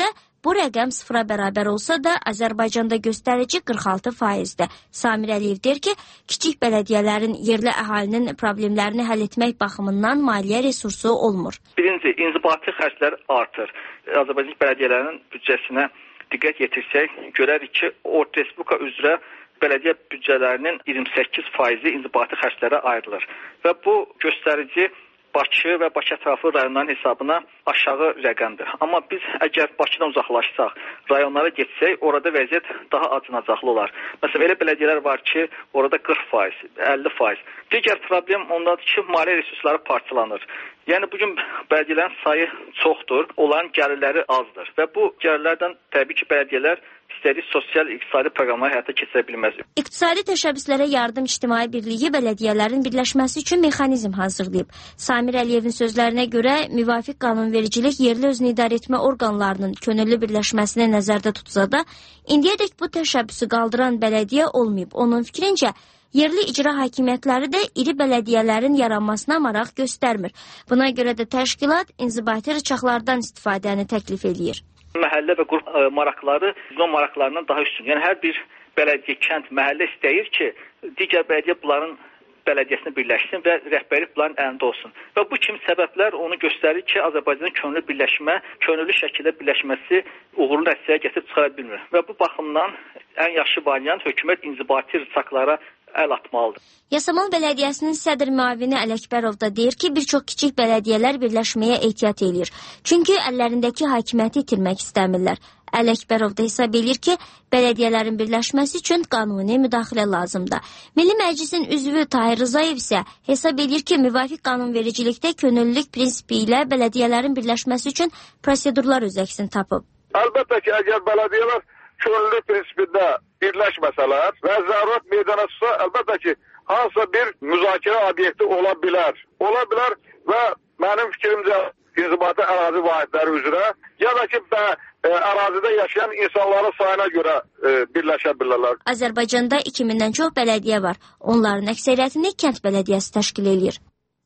Bu rəqəm sıfıra bərabər olsa da, Azərbaycanda göstərici qırx altı faizdir. Samir Əliyev deyir ki, kiçik bələdiyyələrin yerli əhalinin problemlərini həll etmək baxımından maliyyə resursu olmur. Birinci, inzibati xərclər artır. Azərbaycan bələdiyyələrinin büdcəsinə diqqət yetirsək, görərik ki, Orta Respublika üzrə bələdiyyə büdcələrinin iyirmi səkkiz faizi inzibati xərclərə ayrılır. Və bu göstərici Bakı və Bakı ətrafı rayonların hesabına aşağı rəqəmdir. Amma biz əgər Bakıdan uzaqlaşsaq, rayonlara getsək, orada vəziyyət daha acınacaqlı olar. Məsələn, elə bələdiyyələr var ki, orada qırx faiz, əlli faiz. Digər problem ondadır ki, maliyyə resursları parçalanır. Yəni, bugün bələdiyyələrin sayı çoxdur, onların gəlirləri azdır. Və bu gəlirlərdən təbii ki, bələdiyyələr istədiyi sosial iqtisadi proqramları həyata keçirə bilməz. İqtisadi təşəbbüslərə yardım İctimai Birliyi bələdiyyələrin birləşməsi üçün mexanizm hazırlayıb. Samir Əliyevin sözlərinə görə müvafiq qanunvericilik yerli özünü idarə etmə orqanlarının könüllü birləşməsini nəzərdə tutsa da, indiyədək bu təşəbbüsü qaldıran bələdiyyə olmayıb. Onun fikrincə, yerli icra hakimiyyətləri də iri bələdiyyələrin yaranmasına maraq göstərmir. Buna görə də təşkilat inzibati rıçaqlardan istifadəni təklif edir. Məhəllə və qrup maraqları zon maraqlarından daha üstün. Yəni, hər bir bələdiyyə, kənd, məhəllə istəyir ki, digər bələdiyyə bunların bələdiyyəsini birləşsin və rəhbərlik bunların əlində olsun. Və bu kimi səbəblər onu göstərir ki, Azərbaycanın könüllü birləşmə, könüllü şəkildə birləşməsi uğurlu nəticəyə gətirib çıxara bilmir. Və bu baxımdan ən yaxşı variant hökumət inzibati rıçaqlara əl atmalıdır. Yasamal Bələdiyyəsinin sədr müavini Ələkbərov da deyir ki, bir çox kiçik bələdiyyələr birləşməyə ehtiyat edir. Çünki əllərindəki hakimiyyəti itirmək istəmirlər. Ələkbərov da hesab edir ki, bələdiyyələrin birləşməsi üçün qanuni müdaxilə lazımdır. Milli Məclisin üzvü Tahir Rızayev isə hesab edir ki, müvafiq qanunvericilikdə könüllülük prinsipi ilə bələdiyyələrin birləşməsi üçün prosedurlar öz əksini tapıb. Əlbəttə ki, əgər bələdiyyələr könüllülük prinsipində birləşməsələr və zərurət meydana çıxsa, əlbəttə ki, hansısa bir müzakirə obyekti ola bilər. Ola bilər və mənim fikrimcə inzibati ərazi vahidləri üzrə ya da ki, bə, ə, ərazidə yaşayan insanların sayına görə ə, birləşə bilirlər. Azərbaycanda iki mindən çox bələdiyyə var. Onların əksəriyyətini kənd bələdiyyəsi təşkil edir.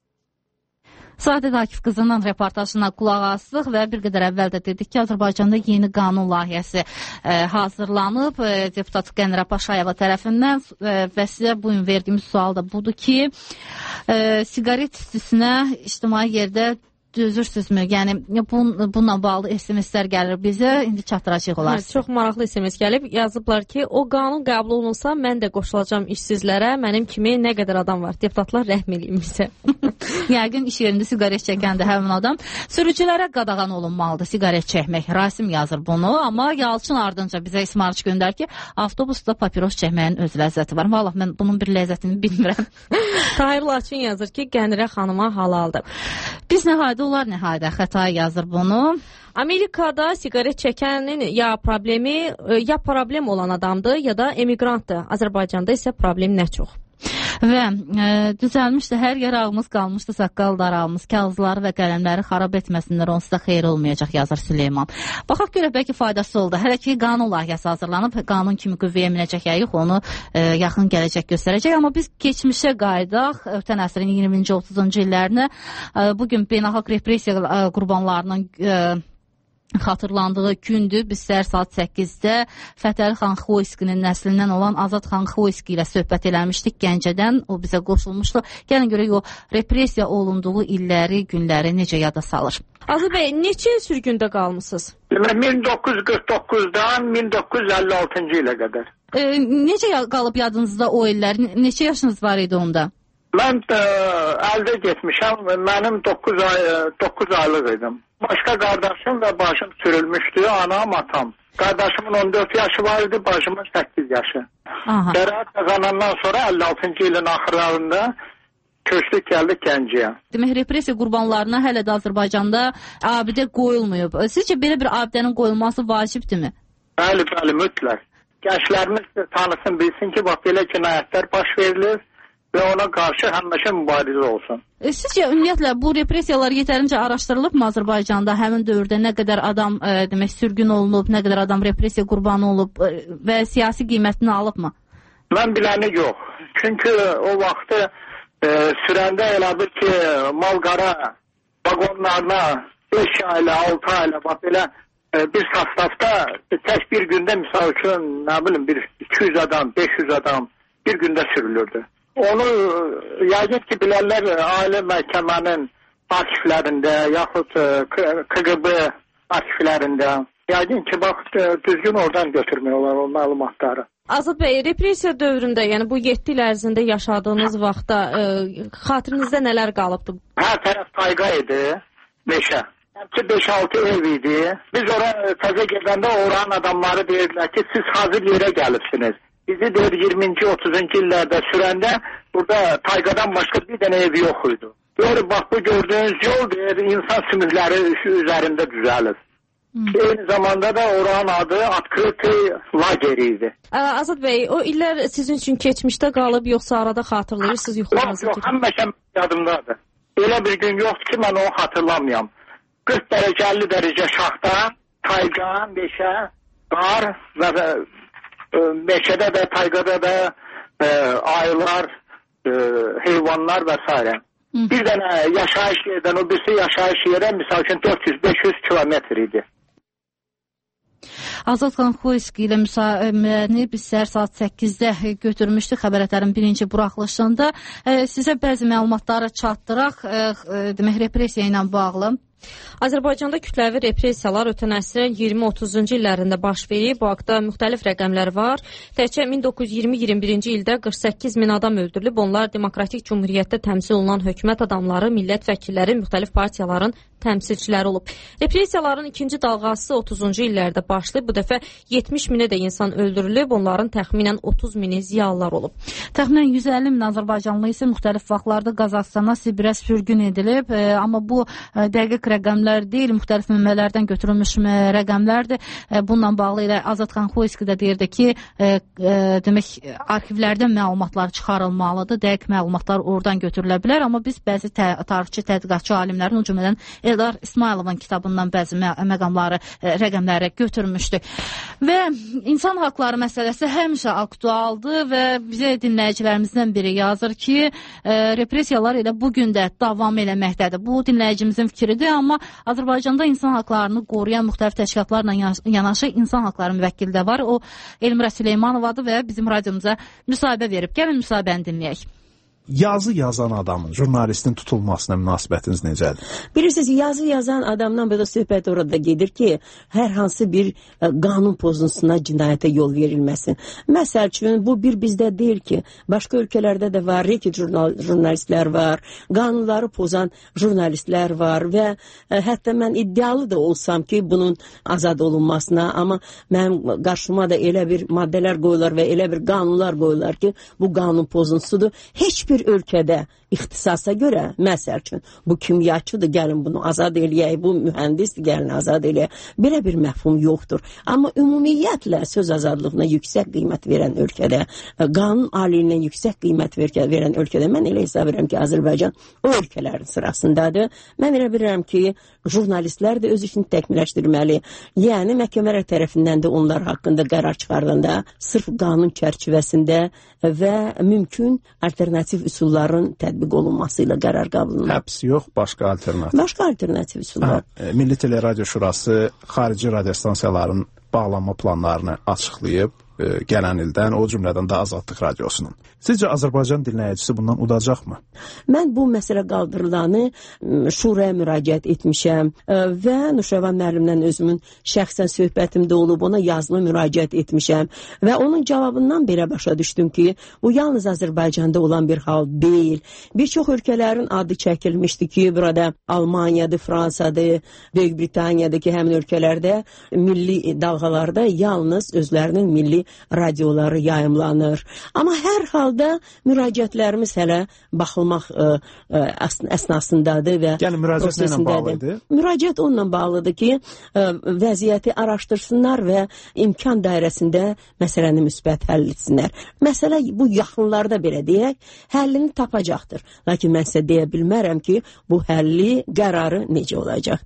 Sadə Akif qızının reportajına qulaq asdıq və bir qədər əvvəl də dedik ki, Azərbaycanda yeni qanun layihəsi e, hazırlanıb e, deputat Qənirə Paşayeva tərəfindən e, və sizə bugün verdiyimiz sual da budur ki, e, siqaret tüstüsünə ictimai yerdə düzürsünüzmü? Yəni bun, bununla bağlı S M S-lər gəlir bizə, indi çatdıracaq olar. Hə, çox maraqlı S M S gəlib. Yazıblar ki, o qanun qəbul olunsa mən də qoşulacağam işsizlərə. Mənim kimi nə qədər adam var? Deputatlar rəhm eləyim bizə. Yəqin iş yerində siqaret çəkəndə həmin adam. Sürücülərə qadağan olunmalıdır siqaret çəkmək. Rasim yazır bunu, amma Yalçın ardınca bizə ismarış göndər ki, avtobusda papiros çəkməyin öz ləzzəti var. Vallahi mən bunun bir ləzzətini bilmirəm. Tahir Laçın yazır ki, Qənirə xanıma halaldır. Biz nəhayət onlar nəhayət xəta yazır bunu. Amerikada siqaret çəkənin ya problemi, ya problem olan adamdır, ya da emigrantdır. Azərbaycanda isə problem nə çox. Və e, düzəlmişdi, hər yer ağımız qalmışdı, saqqal darağımız, kağızları və qələmləri xarab etməsinlər, onsuz da xeyir olmayacaq, yazır Süleyman. Baxaq görə bəlkə faydası oldu. Hələ ki, qanun layihəsi hazırlanıb, qanun kimi qüvvəyə minəcək ya yox, onu e, yaxın gələcək göstərəcək. Amma biz keçmişə qayıdaq, ötən əsrin iyirminci otuzuncu illərinə, e, bugün beynəlxalq repressiya e, qurbanlarının e, xatırlandığı gündür. Biz səhər saat səkkizdə Fətəli xan Xoyskinin nəslindən olan Azad xan Xoyski ilə söhbət eləmişdik Gəncədən. O bizə qoşulmuşdu. Gəlin görək o repressiya olunduğu illəri, günləri necə yada salır. Azad bəy, neçə il sürgündə qalmısınız? min doqquz yüz qırx doqquzdan min doqquz yüz əlli altıncı ilə qədər. E, necə qalıb yadınızda o illər? Neçə yaşınız var idi onda? Mən ə, əldə getmişəm. Mənim doqquz ay, doqquz aylıq idim. Başqa qardaşım və bacım sürülmüşdü, anam, atam. Qardaşımın on dörd yaşı var idi, bacımın səkkiz yaşı. Bəraət qazanandan sonra əlli altıncı ilin axırlarında köçdük, gəldik Gəncəyə. Demək, repressiya qurbanlarına hələ də Azərbaycanda abidə qoyulmayıb. Sizcə belə bir abidənin qoyulması vacibdirmi? Bəli, bəli, mütləq. Gənclərimiz tanısın, bilsin ki, bax, belə cinayətlər baş verilir və ona qarşı həmişə mübarizə olsun. E, sizcə ümumiyyətlə bu repressiyalar yetərincə araşdırılıbmı Azərbaycanda? Həmin dövrdə nə qədər adam e, demək sürgün olunub, nə qədər adam repressiya qurbanı olub e, və siyasi qiymətini alıbmı? Mən biləni yox. Çünki o vaxtı e, sürəndə elə bir ki, mal-qara vaqonlarına beş ailə, altı ailə bax belə bir sastavda tək bir gündə misal üçün, nə bilim, bir iki yüz adam, beş yüz adam bir gündə sürülürdü. Onu yəqin ki, bilərlər ali məhkəmənin arşivlərində, yaxud K G B arşivlərində, yəqin ki, bax, düzgün oradan götürmək olar o məlumatları. Azad bəy, repressiya dövründə, yəni bu yeddi il ərzində yaşadığınız vaxtda ə, xatirinizdə nələr qalıbdı? Hər tərəf tayqa idi, meşə. beş altı ev idi. Biz ora təzə gedəndə oranın adamları deyirdilər ki, siz hazır yerə gəlibsiniz. Bizi deyir iyirminci otuzuncu illərdə sürəndə burada tayqadan başqa bir dənə ev yox idi. Deyir, bax bu gördüyünüz yol deyir, insan sümükləri üzərində düzəlir. Hmm. Eyni zamanda da oranın adı Открытый лагeri idi. Azad bəy, o illər sizin üçün keçmişdə qalıb, yoxsa arada xatırlayırsınız? Yox, yox, həmişə yadımdadır. Elə bir gün yoxdur ki, mən onu xatırlamayam. qırx dərəcə, əlli dərəcə şaxta, tayqa, meşə, qar və e, meşədə də, tayqada da e, ayılar, e, heyvanlar və s. Bir dənə yaşayış yerdən, o birisi yaşayış yerə, misal üçün dörd yüz beş yüz kilometr idi. Azad xan Xoyski ilə müsahibəni biz səhər saat səkkizdə götürmüşdük xəbərlərin birinci buraxılışında. E, sizə bəzi məlumatları çatdıraq, e, e, demək, repressiya ilə bağlı. Azərbaycanda kütləvi repressiyalar ötən əsrin iyirmi otuzuncu illərində baş verib. Bu haqda müxtəlif rəqəmlər var. Təkcə min doqquz yüz iyirmi iyirmi birinci ildə qırx səkkiz min adam öldürülüb. Onlar Demokratik Cümhuriyyətdə təmsil olunan hökumət adamları, millət vəkilləri, müxtəlif partiyaların təmsilçiləri olub. Repressiyaların ikinci dalğası otuzuncu illərdə başlayıb. Bu dəfə yetmiş minə də insan öldürülüb. Onların təxminən otuz mini ziyalılar olub. Təxminən yüz əlli min azərbaycanlı isə müxtəlif vaxtlarda Qazaxstana, Sibirə sürgün edilib. E, amma bu e, dəqiq rəqəmlər deyil, müxtəlif mənbələrdən götürülmüş rəqəmlərdir. E, bununla bağlı ilə Azad xan Xoyski də deyirdi ki, e, e, demək, arxivlərdən məlumatlar çıxarılmalıdır, dəqiq məlumatlar oradan götürülə bilər, amma biz bəzi tə tarixçi, tədqiqatçı alimlərin, o cümlədən Eldar İsmayılovun kitabından bəzi mə məqamları, e, rəqəmləri götürmüşdük. Və insan haqları məsələsi həmişə aktualdır və bizə dinləyicilərimizdən biri yazır ki, e, repressiyalar elə bugün də davam eləməkdədir. Bu dinləyicimizin fikridir, amma Azərbaycanda insan haqlarını qoruyan müxtəlif təşkilatlarla yanaşı insan haqları müvəkkili də var. O Elmira Süleymanovadır və bizim radiomuza müsahibə verib. Gəlin müsahibəni dinləyək. Yazı yazan adamın, jurnalistin tutulmasına münasibətiniz necədir? Bilirsiniz, yazı yazan adamdan belə söhbət orada gedir ki, hər hansı bir qanun pozuntusuna cinayətə yol verilməsin. Məsəl üçün, bu bir bizdə deyil ki, başqa ölkələrdə də var, reki jurnal, jurnalistlər var, qanunları pozan jurnalistlər var və ə, hətta mən iddialı da olsam ki, bunun azad olunmasına, amma mənim qarşıma da elə bir maddələr qoyular və elə bir qanunlar qoyular ki, bu qanun pozuntusudur. Heç bir ölkədə ixtisasa görə, məsəl üçün, bu kimyaçıdır, gəlin bunu azad eləyək, bu mühəndisdir, gəlin azad eləyək. Belə bir məfhum yoxdur. Amma ümumiyyətlə söz azadlığına yüksək qiymət verən ölkədə, qanun aliyinə yüksək qiymət verən ölkədə, mən elə hesab edirəm ki, Azərbaycan o ölkələrin sırasındadır. Mən elə bilirəm ki, jurnalistlər də öz işini təkmilləşdirməli. Yəni, məhkəmələr tərəfindən də onlar haqqında qərar çıxardanda sırf qanun çərçivəsində və mümkün alternativ üsulların tətbiq olunması ilə qərar qəbul olunur. Həbs yox, başqa alternativ. Başqa alternativ üsullar. Ha, Milli Teleradio Şurası xarici radiostansiyaların bağlanma planlarını açıqlayıb e, gələn ildən, o cümlədən də Azadlıq Radiosunun. Sizcə Azərbaycan dinləyicisi bundan udacaqmı? Mən bu məsələ qaldırılanı şuraya müraciət etmişəm və Nuşevan müəllimdən özümün şəxsən söhbətimdə olub, ona yazılı müraciət etmişəm və onun cavabından belə başa düşdüm ki, bu yalnız Azərbaycanda olan bir hal deyil. Bir çox ölkələrin adı çəkilmişdi ki, burada Almaniyadır, Fransadır, Böyük Britaniyadakı həmin ölkələrdə milli dalğalarda yalnız özlərinin milli radioları yayımlanır. Amma hər halda müraciətlərimiz hələ baxılmaq ə, ə, əsnasındadır və yəni müraciət ilə bağlıdır? Müraciət onunla bağlıdır ki, ə, vəziyyəti araşdırsınlar və imkan dairəsində məsələni müsbət həll etsinlər. Məsələ bu yaxınlarda belə deyək, həllini tapacaqdır. Lakin mən sizə deyə bilmərəm ki, bu həlli qərarı necə olacaq.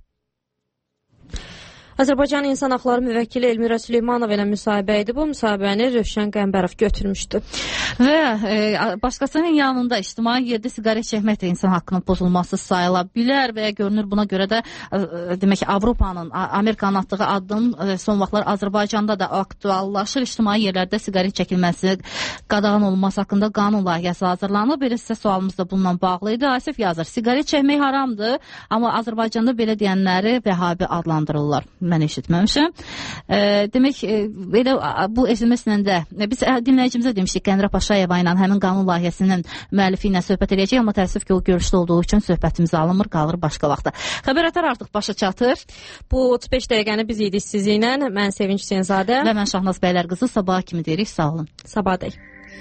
Azərbaycan İnsan Haqları Müvəkkili Elmira Süleymanova ilə müsahibə idi. Bu müsahibəni Rövşən Qəmbərov götürmüşdü. Və e, başqasının yanında ictimai yerdə siqaret çəkmək də insan haqqının pozulması sayıla bilər və görünür buna görə də e, demək ki, Avropanın, Amerikanın atdığı addım e, son vaxtlar Azərbaycanda da aktuallaşır. İctimai yerlərdə siqaret çəkilməsi, qadağan olunması haqqında qanun layihəsi hazırlanıb. Belə sizə sualımız da bununla bağlı idi. Asif yazır, siqaret çəkmək haramdır, amma Azərbaycanda belə deyənləri vəhabi adlandırırlar. Mən eşitməmişəm. E, demək, e, belə bu S M S-lə də e, biz dinləyicimizə demişdik, Qənirə Paşayeva ilə həmin qanun layihəsinin müəllifi ilə söhbət edəcək, amma təəssüf ki, o görüşdə olduğu üçün söhbətimiz alınmır, qalır başqa vaxtda. Xəbərətər artıq başa çatır. Bu otuz beş dəqiqəni biz idik sizi ilə. Mən Sevinç Hüseynzadə və mən Şahnaz Bəylər qızı. Sabaha kimi deyirik. Sağ olun. Sabah deyik.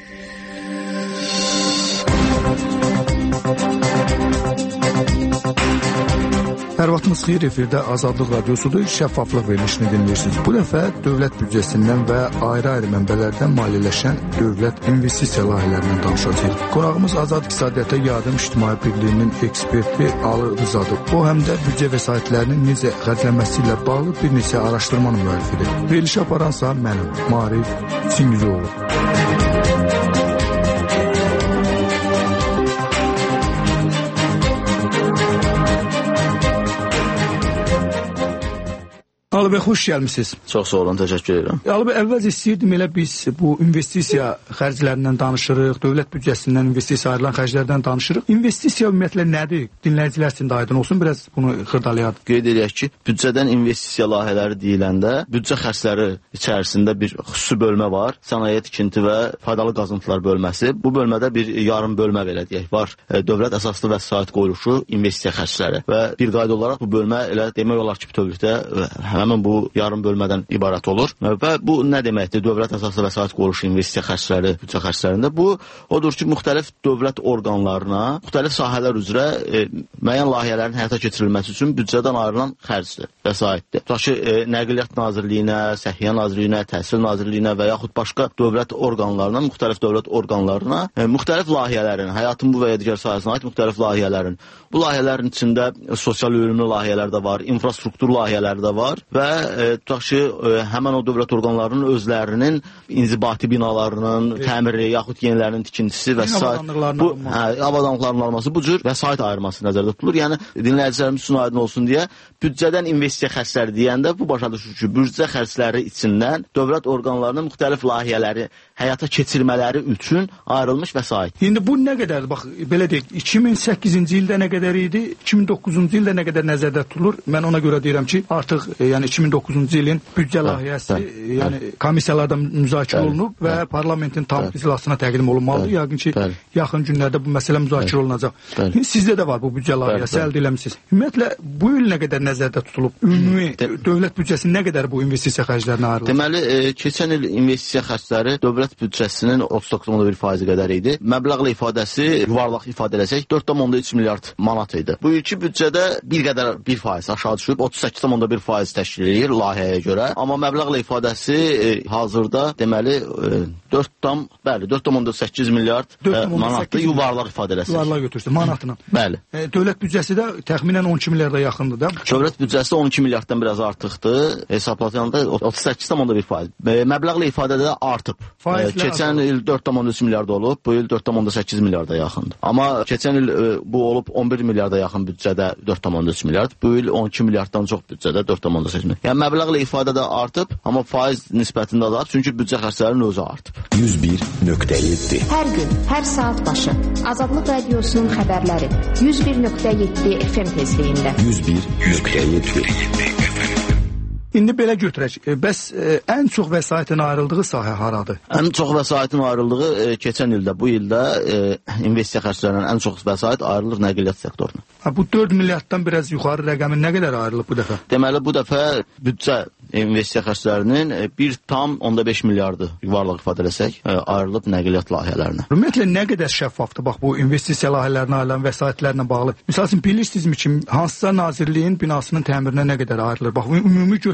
Hər vaxtınız xeyir, efirdə Azadlıq Radiosudur, şəffaflıq verilişini dinləyirsiniz. Bu dəfə dövlət büdcəsindən və ayrı-ayrı mənbələrdən maliyyələşən dövlət investisiya layihələrindən danışacağıq. Qonağımız Azad İqtisadiyyata Yardım İctimai Birliyinin eksperti Ali Rızadır. O, həm də büdcə vəsaitlərinin necə xərclənməsi ilə bağlı bir neçə araşdırmanın müəllifidir. Verilişi aparansa mənim, Marif Çingizoğlu. Ali bəy, xoş gəlmişsiniz. Çox sağ olun, təşəkkür edirəm. Ali bəy, əvvəl istəyirdim elə biz bu investisiya xərclərindən danışırıq, dövlət büdcəsindən investisiya ayrılan xərclərdən danışırıq. İnvestisiya ümumiyyətlə nədir? Dinləyicilər üçün də aydın olsun, biraz bunu xırdalayaq. Qeyd edək ki, büdcədən investisiya layihələri deyiləndə büdcə xərcləri içərisində bir xüsusi bölmə var. Sənaye, tikinti və faydalı qazıntılar bölməsi. Bu bölmədə bir yarım bölmə belə deyək var. Dövlət əsaslı vəsait qoyuluşu investisiya xərcləri və bir qayda olaraq bu bölmə elə demək olar ki, bütövlükdə həmin bu yarım bölmədən ibarət olur. Və bu nə deməkdir? Dövlət əsaslı vəsait qoyuluşu investisiya xərcləri, büdcə xərclərində bu odur ki, müxtəlif dövlət orqanlarına, müxtəlif sahələr üzrə e, müəyyən layihələrin həyata keçirilməsi üçün büdcədən ayrılan xərcdir, vəsaitdir. Tutaq ki, e, Nəqliyyat Nazirliyinə, Səhiyyə Nazirliyinə, Təhsil Nazirliyinə və yaxud başqa dövlət orqanlarına, müxtəlif dövlət orqanlarına e, müxtəlif layihələrin, həyatın bu və ya digər sahəsinə aid müxtəlif layihələrin, bu layihələrin içində sosial ürünlü layihələr də var, infrastruktur layihələri də var və e, tutaq ki, e, həmən o dövlət orqanlarının özlərinin inzibati binalarının evet. təmiri, yaxud yenilərinin tikintisi və s. Bu, hə, avadanlıqların alması, bu cür vəsait ayırması nəzərdə tutulur. Yəni, dinləyicilərimiz üçün aydın olsun deyə, büdcədən investisiya xərcləri deyəndə bu başa düşür ki, büdcə xərcləri içindən dövlət orqanlarının müxtəlif layihələri həyata keçirmələri üçün ayrılmış vəsait. İndi bu nə qədərdir? Bax, belə deyək, iki min səkkizinci ildə nə qədər idi, iki min doqquzuncu ildə nə qədər nəzərdə tutulur? Mən ona görə deyirəm ki, artıq e, yəni iki min doqquzuncu ilin büdcə layihəsi e, yəni komissiyalarda müzakirə bəli, olunub və bəli, parlamentin tam iclasına təqdim olunmalıdır. Yəqin ki, bəli, yaxın günlərdə bu məsələ müzakirə bəli, olunacaq. Bəli. Sizdə də var bu büdcə layihəsi, əldə eləmisiniz. Ümumiyyətlə, bu il nə qədər nəzərdə tutulub? Ümumi Də, dövlət büdcəsi nə qədər bu investisiya xərclərinə ayrılır? Deməli, e, keçən il investisiya xərcləri dövlət büdcəsinin otuz doqquz nöqtə bir faizi qədər idi. Məbləğlə ifadəsi, yuvarlaq ifadə eləsək, dörd nöqtə üç milyard manat idi. Bu ilki büdcədə bir qədər bir faiz aşağı düşüb, otuz səkkiz nöqtə bir faiz təşkil edir layihəyə görə. Amma məbləğlə ifadəsi e, hazırda deməli e, dörd nöqtə səkkiz milyard e, manatdır, yuvarlaq ifadə eləsək. Yuvarlaq götürsün, manatına. Bəli. E, dövlət büdcəsi də təxminən on iki milyarda yaxındır da. Dövlət büdcəsi on iki milyarddan biraz artıqdır. Hesablatanda otuz səkkiz nöqtə bir faiz. E, məbləğlə ifadədə də artıb. E, keçən artıb. il dörd nöqtə üç milyard olub, bu il dörd nöqtə səkkiz milyarda yaxındır. Amma keçən il e, bu olub on bir milyarda yaxın büdcədə dörd nöqtə üç milyard, bu il on iki milyarddan çox büdcədə dörd nöqtə səkkiz milyard. Yəni məbləğlə ifadədə artıb, amma faiz nisbətində də artıb, çünki büdcə xərclərinin özü artıb. yüz bir nöqtə yeddi. Hər gün, hər saat başı Azadlıq Radiosunun xəbərləri yüz bir nöqtə yeddi F M tezliyində. yüz bir nöqtə yeddi. İndi belə götürək. E, bəs e, ən çox vəsaitin ayrıldığı sahə haradır? Ən çox vəsaitin ayrıldığı e, keçən ildə, bu ildə e, investisiya xərclərindən ən çox vəsait ayrılır nəqliyyat sektoruna. Ha, bu dörd milyarddan biraz yuxarı rəqəmin nə qədər ayrılıb bu dəfə? Deməli, bu dəfə büdcə investisiya xərclərinin bir tam onda beş milyardı yuvarlaq ifadə eləsək e, ayrılıb nəqliyyat layihələrinə. Ümumiyyətlə, nə qədər şəffafdır bax bu investisiya layihələrinə ayrılan vəsaitlərlə bağlı? Məsələn, bilirsinizmi ki, hansısa nazirliyin binasının təmirinə nə qədər ayrılır? Bax, ümumi göstərir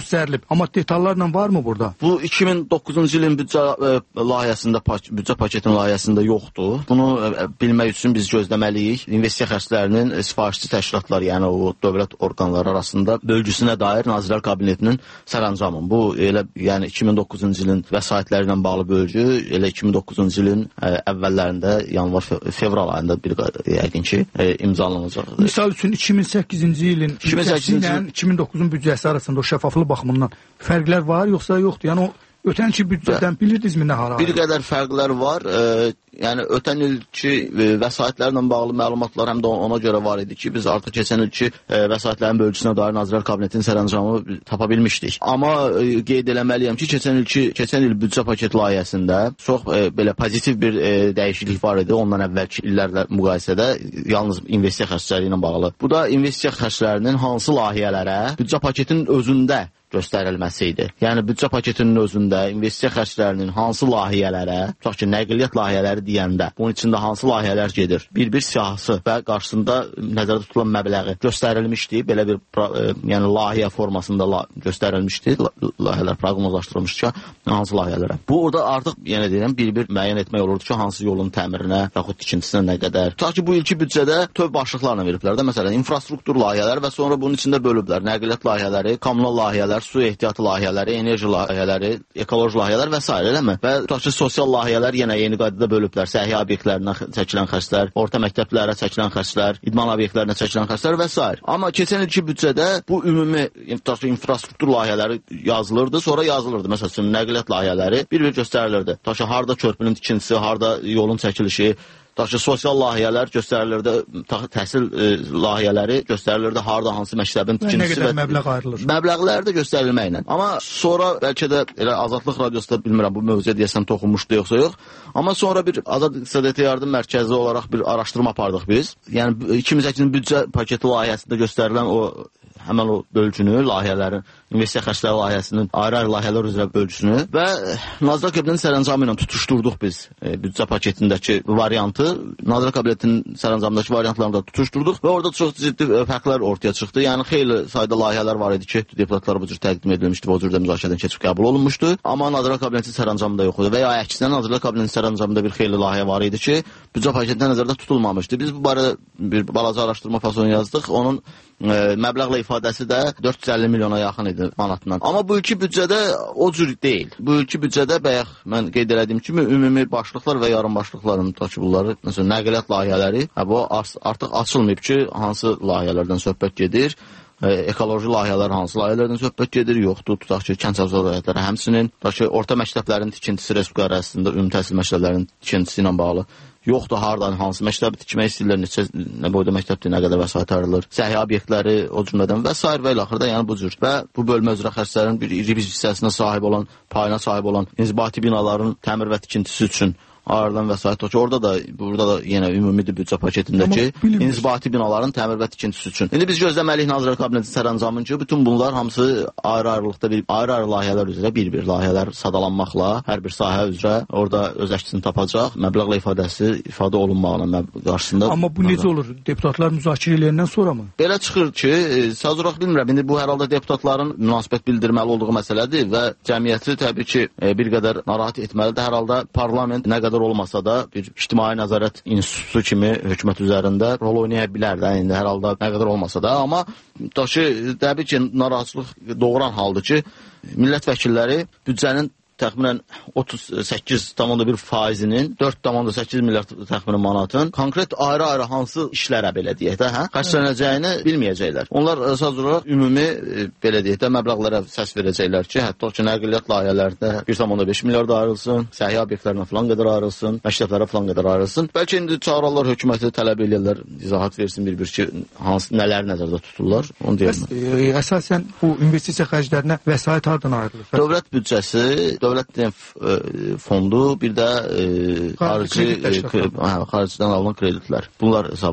göstərilib. Amma detallarla varmı burada? Bu iki min doqquzuncu ilin büdcə e, layihəsində, büdcə paketinin layihəsində yoxdur. Bunu e, bilmək üçün biz gözləməliyik. İnvestisiya xərclərinin e, sifarişçi təşkilatlar, yəni o dövlət orqanları arasında bölgüsünə dair Nazirlər Kabinetinin sərəncamı. Bu elə yəni iki min doqquzuncu ilin vəsaitləri ilə bağlı bölgü, elə iki min doqquzuncu ilin ə, əvvəllərində yanvar fevral ayında bir yəqin ki ə, imzalanacaq. Misal üçün iki min səkkizinci ilin büdcəsi ilə iki min doqquzun büdcəsi arasında o şəffaflıq baxımından fərqlər var, yoxsa yoxdur? Yəni o ötən ilki büdcədən bilirdinizmi nə hara? Bir qədər fərqlər var. E, yəni ötən ilki e, vəsaitlərlə bağlı məlumatlar həm də ona görə var idi ki, biz artıq keçən ilki e, vəsaitlərin bölgüsünə dair Nazirlər Kabinetinin sərəncamı tapa bilmişdik. Amma e, qeyd eləməliyəm ki, keçən ilki keçən il büdcə paket layihəsində çox e, belə pozitiv bir e, dəyişiklik var idi ondan əvvəlki illərlə müqayisədə, yalnız investisiya xərcləri ilə bağlı. Bu da investisiya xərclərinin hansı layihələrə büdcə paketinin özündə göstərilməsi idi. Yəni büdcə paketinin özündə investisiya xərclərinin hansı layihələrə, tutaq ki, nəqliyyat layihələri deyəndə, bunun içində hansı layihələr gedir? Bir-bir siyahısı və qarşısında nəzərdə tutulan məbləği göstərilmişdi. Belə bir e, yəni layihə formasında la göstərilmişdi. Layihələr proqnozlaşdırılmışdı ki, hansı layihələrə. Bu orada artıq yenə deyirəm, bir-bir müəyyən etmək olurdu ki, hansı yolun təmirinə, yaxud tikintisinə nə qədər. Tutaq ki, bu ilki büdcədə töv başlıqlarla veriblər də, məsələn, infrastruktur layihələri və sonra bunun içində bölüblər. Nəqliyyat layihələri, kommunal layihələr, su ehtiyatı layihələri, enerji layihələri, ekoloji layihələr və s. eləmi? Və tutaq ki, sosial layihələr yenə yeni qaydada bölüblər. Səhiyyə obyektlərinə çəkilən xərclər, orta məktəblərə çəkilən xərclər, idman obyektlərinə çəkilən xərclər və s. Amma keçən ilki büdcədə bu ümumi tutaq ki, infrastruktur layihələri yazılırdı, sonra yazılırdı. Məsələn, nəqliyyat layihələri bir-bir göstərilirdi. Tutaq ki, harda körpünün tikintisi, harda yolun çəkilişi, tutaq ki, sosial layihələr göstərilirdi, təhsil e, layihələri göstərilirdi, harda hansı məktəbin tikintisi. Nə qədər məbləğ ayrılır? Məbləğləri də göstərilməklə. Amma sonra bəlkə də elə Azadlıq Radiosunda bilmirəm bu mövzuya deyəsən toxunmuşdu yoxsa yox. Amma sonra bir Azad İqtisadiyyata Yardım Mərkəzi olaraq bir araşdırma apardıq biz. Yəni iki min səkkizinci büdcə paketi layihəsində göstərilən o həmən o bölgünü, layihələrin, investisiya xərcləri layihəsinin ayrı-ayrı layihələr üzrə bölgüsünü və Nazirlər Kabinetinin sərəncamı ilə tutuşdurduq biz e, büdcə paketindəki variantı. Nazirlər Kabinetinin sərəncamındakı variantlarını da tutuşdurduq və orada çox ciddi fərqlər ortaya çıxdı. Yəni xeyli sayda layihələr var idi ki, deputatlara bu cür təqdim edilmişdi və o cürdə müzakirədən keçib qəbul olunmuşdu. Amma Nazirlər Kabinetinin sərəncamında yox idi və ya əksinə Nazirlər Kabinetinin sərəncamında bir xeyli layihə var idi ki, büdcə paketində nəzərdə tutulmamışdı. Biz bu barədə bir balaca araşdırma fasonu yazdıq. Onun e, məbləğlə ifadəsi də dörd yüz əlli milyona yaxın idi manatdan. Amma bu ilki büdcədə o cür deyil. Bu ilki büdcədə bayaq mən qeyd etdiyim kimi ümumi başlıqlar və yarım başlıqların tutaq ki, bunları, məsələn, nəqliyyat layihələri, hə, bu artıq açılmayıb ki, hansı layihələrdən söhbət gedir. E, ekoloji layihələr hansı layihələrdən söhbət gedir, yoxdur. Tutaq ki, kənd səvzəli layihələri həmçinin, tutaq ki, orta məktəblərin tikintisi Respublika ərazisində ümumi təhsil məktəblərinin tikintisi ilə bağlı yoxdur, hardan, hansı məktəbi tikmək istəyirlər, neçə, nə boyda məktəbdir, nə qədər vəsait ayrılır, səhiyyə obyektləri, o cümlədən və s. və ilə axırda, yəni bu cür. Və bu bölmə üzrə xərclərin bir iri bir hissəsinə sahib olan, payına sahib olan inzibati binaların təmir və tikintisi üçün ayrılan vəsait o ki, orada da, burada da yenə ümumidir büdcə paketindəki inzibati binaların təmir və tikintisi üçün. İndi biz gözləməliyik Nazirlər Kabineti sərəncamını ki, bütün bunlar hamısı ayrı-ayrılıqda bir ayrı-ayrı layihələr üzrə bir-bir layihələr sadalanmaqla hər bir sahə üzrə orada öz əksini tapacaq, məbləğlə ifadəsi ifadə olunmaqla qarşısında. Amma bu necə olur? Deputatlar müzakirə edəndən sonra mı? Belə çıxır ki, söz olaraq bilmirəm. İndi bu hər halda deputatların münasibət bildirməli olduğu məsələdir və cəmiyyəti təbii ki, bir qədər narahat etməlidir. Hər halda parlament nə qədər olmasa da bir ictimai nəzarət institutu kimi hökumət üzərində rol oynaya bilər də, indi hər halda nə qədər olmasa da, amma daşı təbii ki, narahatçılıq doğuran haldır ki, millət vəkilləri büdcənin təxminən otuz səkkiz tam bir faizinin dörd tam səkkiz milyard təxminən manatın konkret ayrı-ayrı hansı işlərə belə deyək də, hə, xərclənəcəyini bilməyəcəklər. Onlar əsas olaraq ümumi belə deyək də məbləğlərə səs verəcəklər ki, hətta ki, nəqliyyat layihələrində bir tam beş milyard ayrılsın, səhiyyə obyektlərinə filan qədər ayrılsın, məktəblərə filan qədər ayrılsın. Bəlkə indi çağırarlar hökuməti tələb edirlər, izahat versin bir-bir ki, hansı nələr nəzərdə tuturlar, onu deyirəm. E, əsasən bu investisiya xərclərinə vəsait hardan ayrılır? Dövlət büdcəsi, dövlət fondu, bir də e, xarici, e, hə, xaricdən alınan kreditlər. Bunlar hesabına.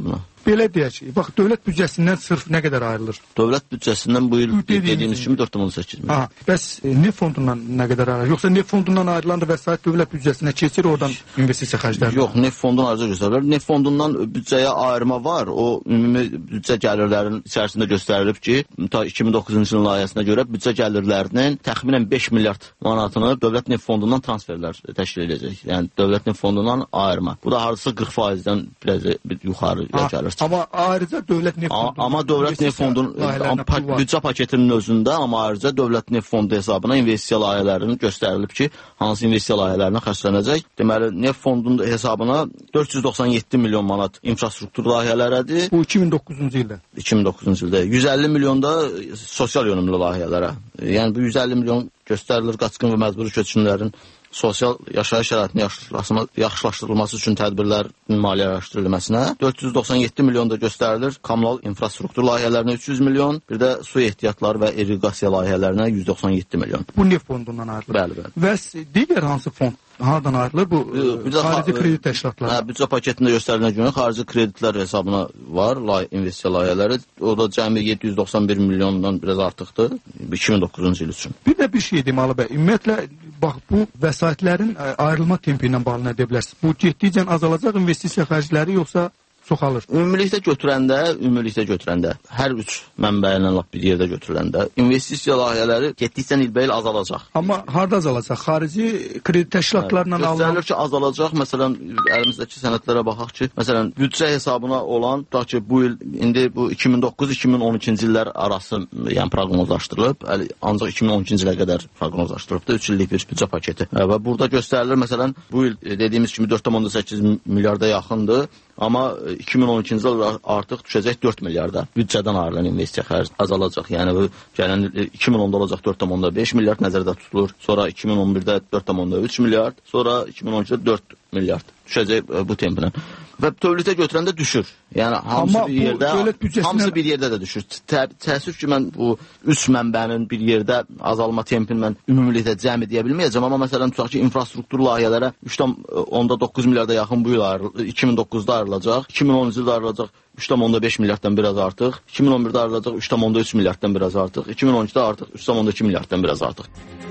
Belə deyək, bax, dövlət büdcəsindən sırf nə qədər ayrılır? Dövlət büdcəsindən bu il dediyimiz kimi dörd on səkkiz milyon. Aha, bəs e, neft fondundan nə qədər ayrılır? Yoxsa neft fondundan ayrılan da vəsait dövlət büdcəsinə keçir, oradan investisiya xərcləri? Yox, neft fondundan ayrıca göstərilir. Neft fondundan büdcəyə ayırma var. O ümumi büdcə gəlirlərinin içərisində göstərilib ki, ta iki min doqquzuncu ilin layihəsinə görə büdcə gəlirlərinin təxminən beş milyard manatını dövlət neft fondundan transferlər təşkil edəcək. Yəni dövlət neft fondundan ayırma. Bu da hardasa qırx faizdən biraz bir yuxarı gəlir. Amma ayrıca dövlət neft fondu. Amma dövlət neft fondunun büdcə paketinin özündə, amma ayrıca dövlət neft fondu hesabına investisiya layihələrinin göstərilib ki, hansı investisiya layihələrinə xərclənəcək. Deməli, neft fondunun hesabına dörd yüz doxsan yeddi milyon manat infrastruktur layihələridir. Bu iki min doqquzuncu ildə. iki min doqquzuncu ildə. yüz əlli milyon da sosial yönümlü layihələrə. Yəni bu yüz əlli milyon göstərilir qaçqın və məcburi köçkünlərin sosial yaşayış şəraitinin yaxşılaşdırılması üçün tədbirlərin maliyyələşdirilməsinə. dörd yüz doxsan yeddi milyon da göstərilir kommunal infrastruktur layihələrinə üç yüz milyon, bir də su ehtiyatları və irriqasiya layihələrinə yüz doxsan yeddi milyon. Bu neft fondundan ayrılır. Bəli, bəli. Və digər hansı fond hardan ayrılır? Bu xarici kredit təşkilatları. Hə, büdcə paketində göstərilən görə xarici kreditlər hesabına var, lay investisiya layihələri. O da cəmi yeddi yüz doxsan bir milyondan biraz artıqdır iki min doqquzuncu il üçün. Bir də bir şey deməli bəy. Ümumiyyətlə bax bu vəsaitlərin ayrılma tempi ilə bağlı nə deyə bilərsiniz? Bu getdikcə azalacaq investisiya xərcləri yoxsa çoxalır? Ümumilikdə götürəndə, ümumilikdə götürəndə, hər üç mənbə ilə lap bir yerdə götürüləndə investisiya layihələri getdikcə ilbəil azalacaq. Amma harda azalacaq? Xarici kredit təşkilatlarından alınan? Göstərilir ki, azalacaq. Məsələn, əlimizdəki sənədlərə baxaq ki, məsələn, büdcə hesabına olan, tutaq ki, bu il, indi bu iki min doqquz iki min on ikinci illər arası yəni proqnozlaşdırılıb, ancaq iki min on ikinci ilə qədər proqnozlaşdırılıbdır, üç illik bir büdcə paketi. Və burada göstərilir, məsələn, bu il dediyimiz kimi dörd on səkkiz milyarda yaxındır. Amma iki min on ikinci il artıq düşəcək dörd milyarda. Büdcədən ayrılan investisiya xərci azalacaq. Yəni bu gələn iki min onda olacaq dörd on beş milyard nəzərdə tutulur. Sonra iki min on birdə dörd on üç milyard, sonra iki min on ikidə dörd milyard düşəcək bu templə. Və dövlətə götürəndə düşür. Yəni hamısı amma bir yerdə, büdcəsindən... hamısı bir yerdə də düşür. Tə, təəssüf ki, mən bu üç mənbənin bir yerdə azalma tempini mən ümumilikdə cəmi deyə bilməyəcəm, amma məsələn tutaq ki, infrastruktur layihələrə üç on doqquz milyarda yaxın bu il ayrılacaq, iki min doqquzda ayrılacaq, iki min onuncu ildə ayrılacaq üç on beş milyarddan biraz artıq, iki min on birdə ayrılacaq üç on üç milyarddan biraz artıq, iki min on ikidə artıq üç on iki milyarddan biraz artıq.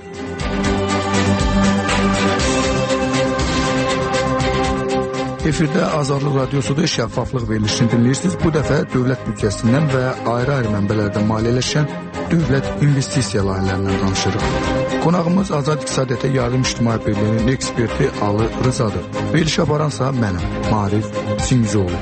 Efirdə Azadlıq Radiosu'da şəffaflıq verilişini dinləyirsiniz. Bu dəfə dövlət büdcəsindən və ayrı-ayrı mənbələrdən maliyyələşən dövlət investisiya layihələrindən danışırıq. Qonağımız Azad İqtisadiyyata Yardım İctimai Birliyinin eksperti Alı Rızadır. Veriliş aparansa mənəm, Marif Singizoğlu.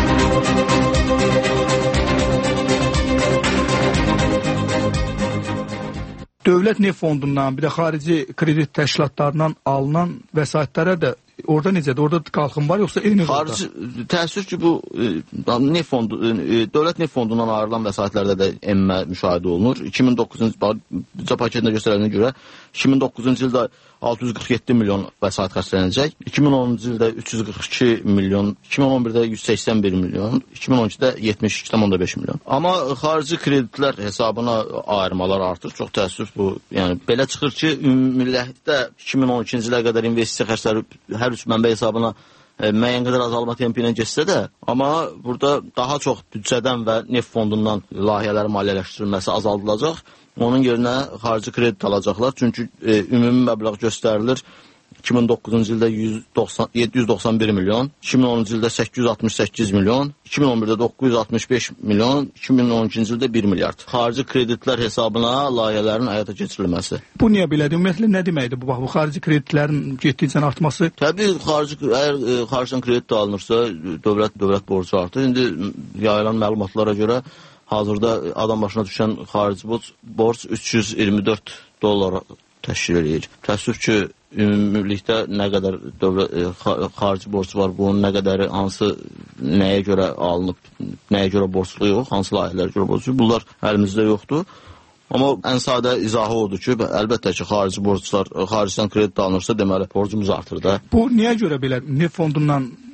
Dövlət neft fondundan, bir də xarici kredit təşkilatlarından alınan vəsaitlərə də orada necədir? Orada qalxım var yoxsa eyni orada? Xarici təəssüf ki, bu e, neft fondu, e, dövlət neft fondundan ayrılan vəsaitlərdə də enmə müşahidə olunur. iki min doqquzuncu büdcə paketində göstərilənə görə iki min doqquzuncu ildə altı yüz qırx yeddi milyon vəsait xərclənəcək. iki min onuncu ildə üç yüz qırx iki milyon, iki min on birdə yüz səksən bir milyon, iki min on ikidə yetmiş iki on beş milyon. Amma xarici kreditlər hesabına ayırmalar artır. Çox təəssüf bu. Yəni belə çıxır ki, ümumilikdə iki min on ikinci ilə qədər investisiya xərcləri hər üç mənbə hesabına e, müəyyən qədər azalma tempi ilə keçsə də, amma burada daha çox büdcədən və neft fondundan layihələrin maliyyələşdirilməsi azaldılacaq. Onun yerinə xarici kredit alacaqlar. Çünki e, ümumi məbləğ göstərilir iki min doqquzuncu ildə yeddi yüz doxsan bir milyon, iki min onuncu ildə səkkiz yüz altmış səkkiz milyon, iki min on birdə doqquz yüz altmış beş milyon, iki min on ikinci ildə bir milyard. Xarici kreditlər hesabına layihələrin həyata keçirilməsi. Bu niyə belədir? Ümumiyyətlə nə deməkdir bu? Bax, bu xarici kreditlərin getdikcə artması? Təbii xarici əgər e, xaricdən kredit alınırsa, dövlət dövlət borcu artır. İndi yayılan məlumatlara görə hazırda adam başına düşən xarici borc üç yüz iyirmi dörd dollar təşkil edir. Təəssüf ki, ümumilikdə nə qədər dövlət e, xarici borc var, bunun nə qədəri, hansı, nəyə görə alınıb, nəyə görə borclu yox, hansı layihələrə görə borclu, bunlar əlimizdə yoxdur. Amma ən sadə izahı odur ki, əlbəttə ki, xarici borclar, xaricdən kredit alınırsa, deməli, borcumuz artır da. Bu niyə görə belə neft fondundan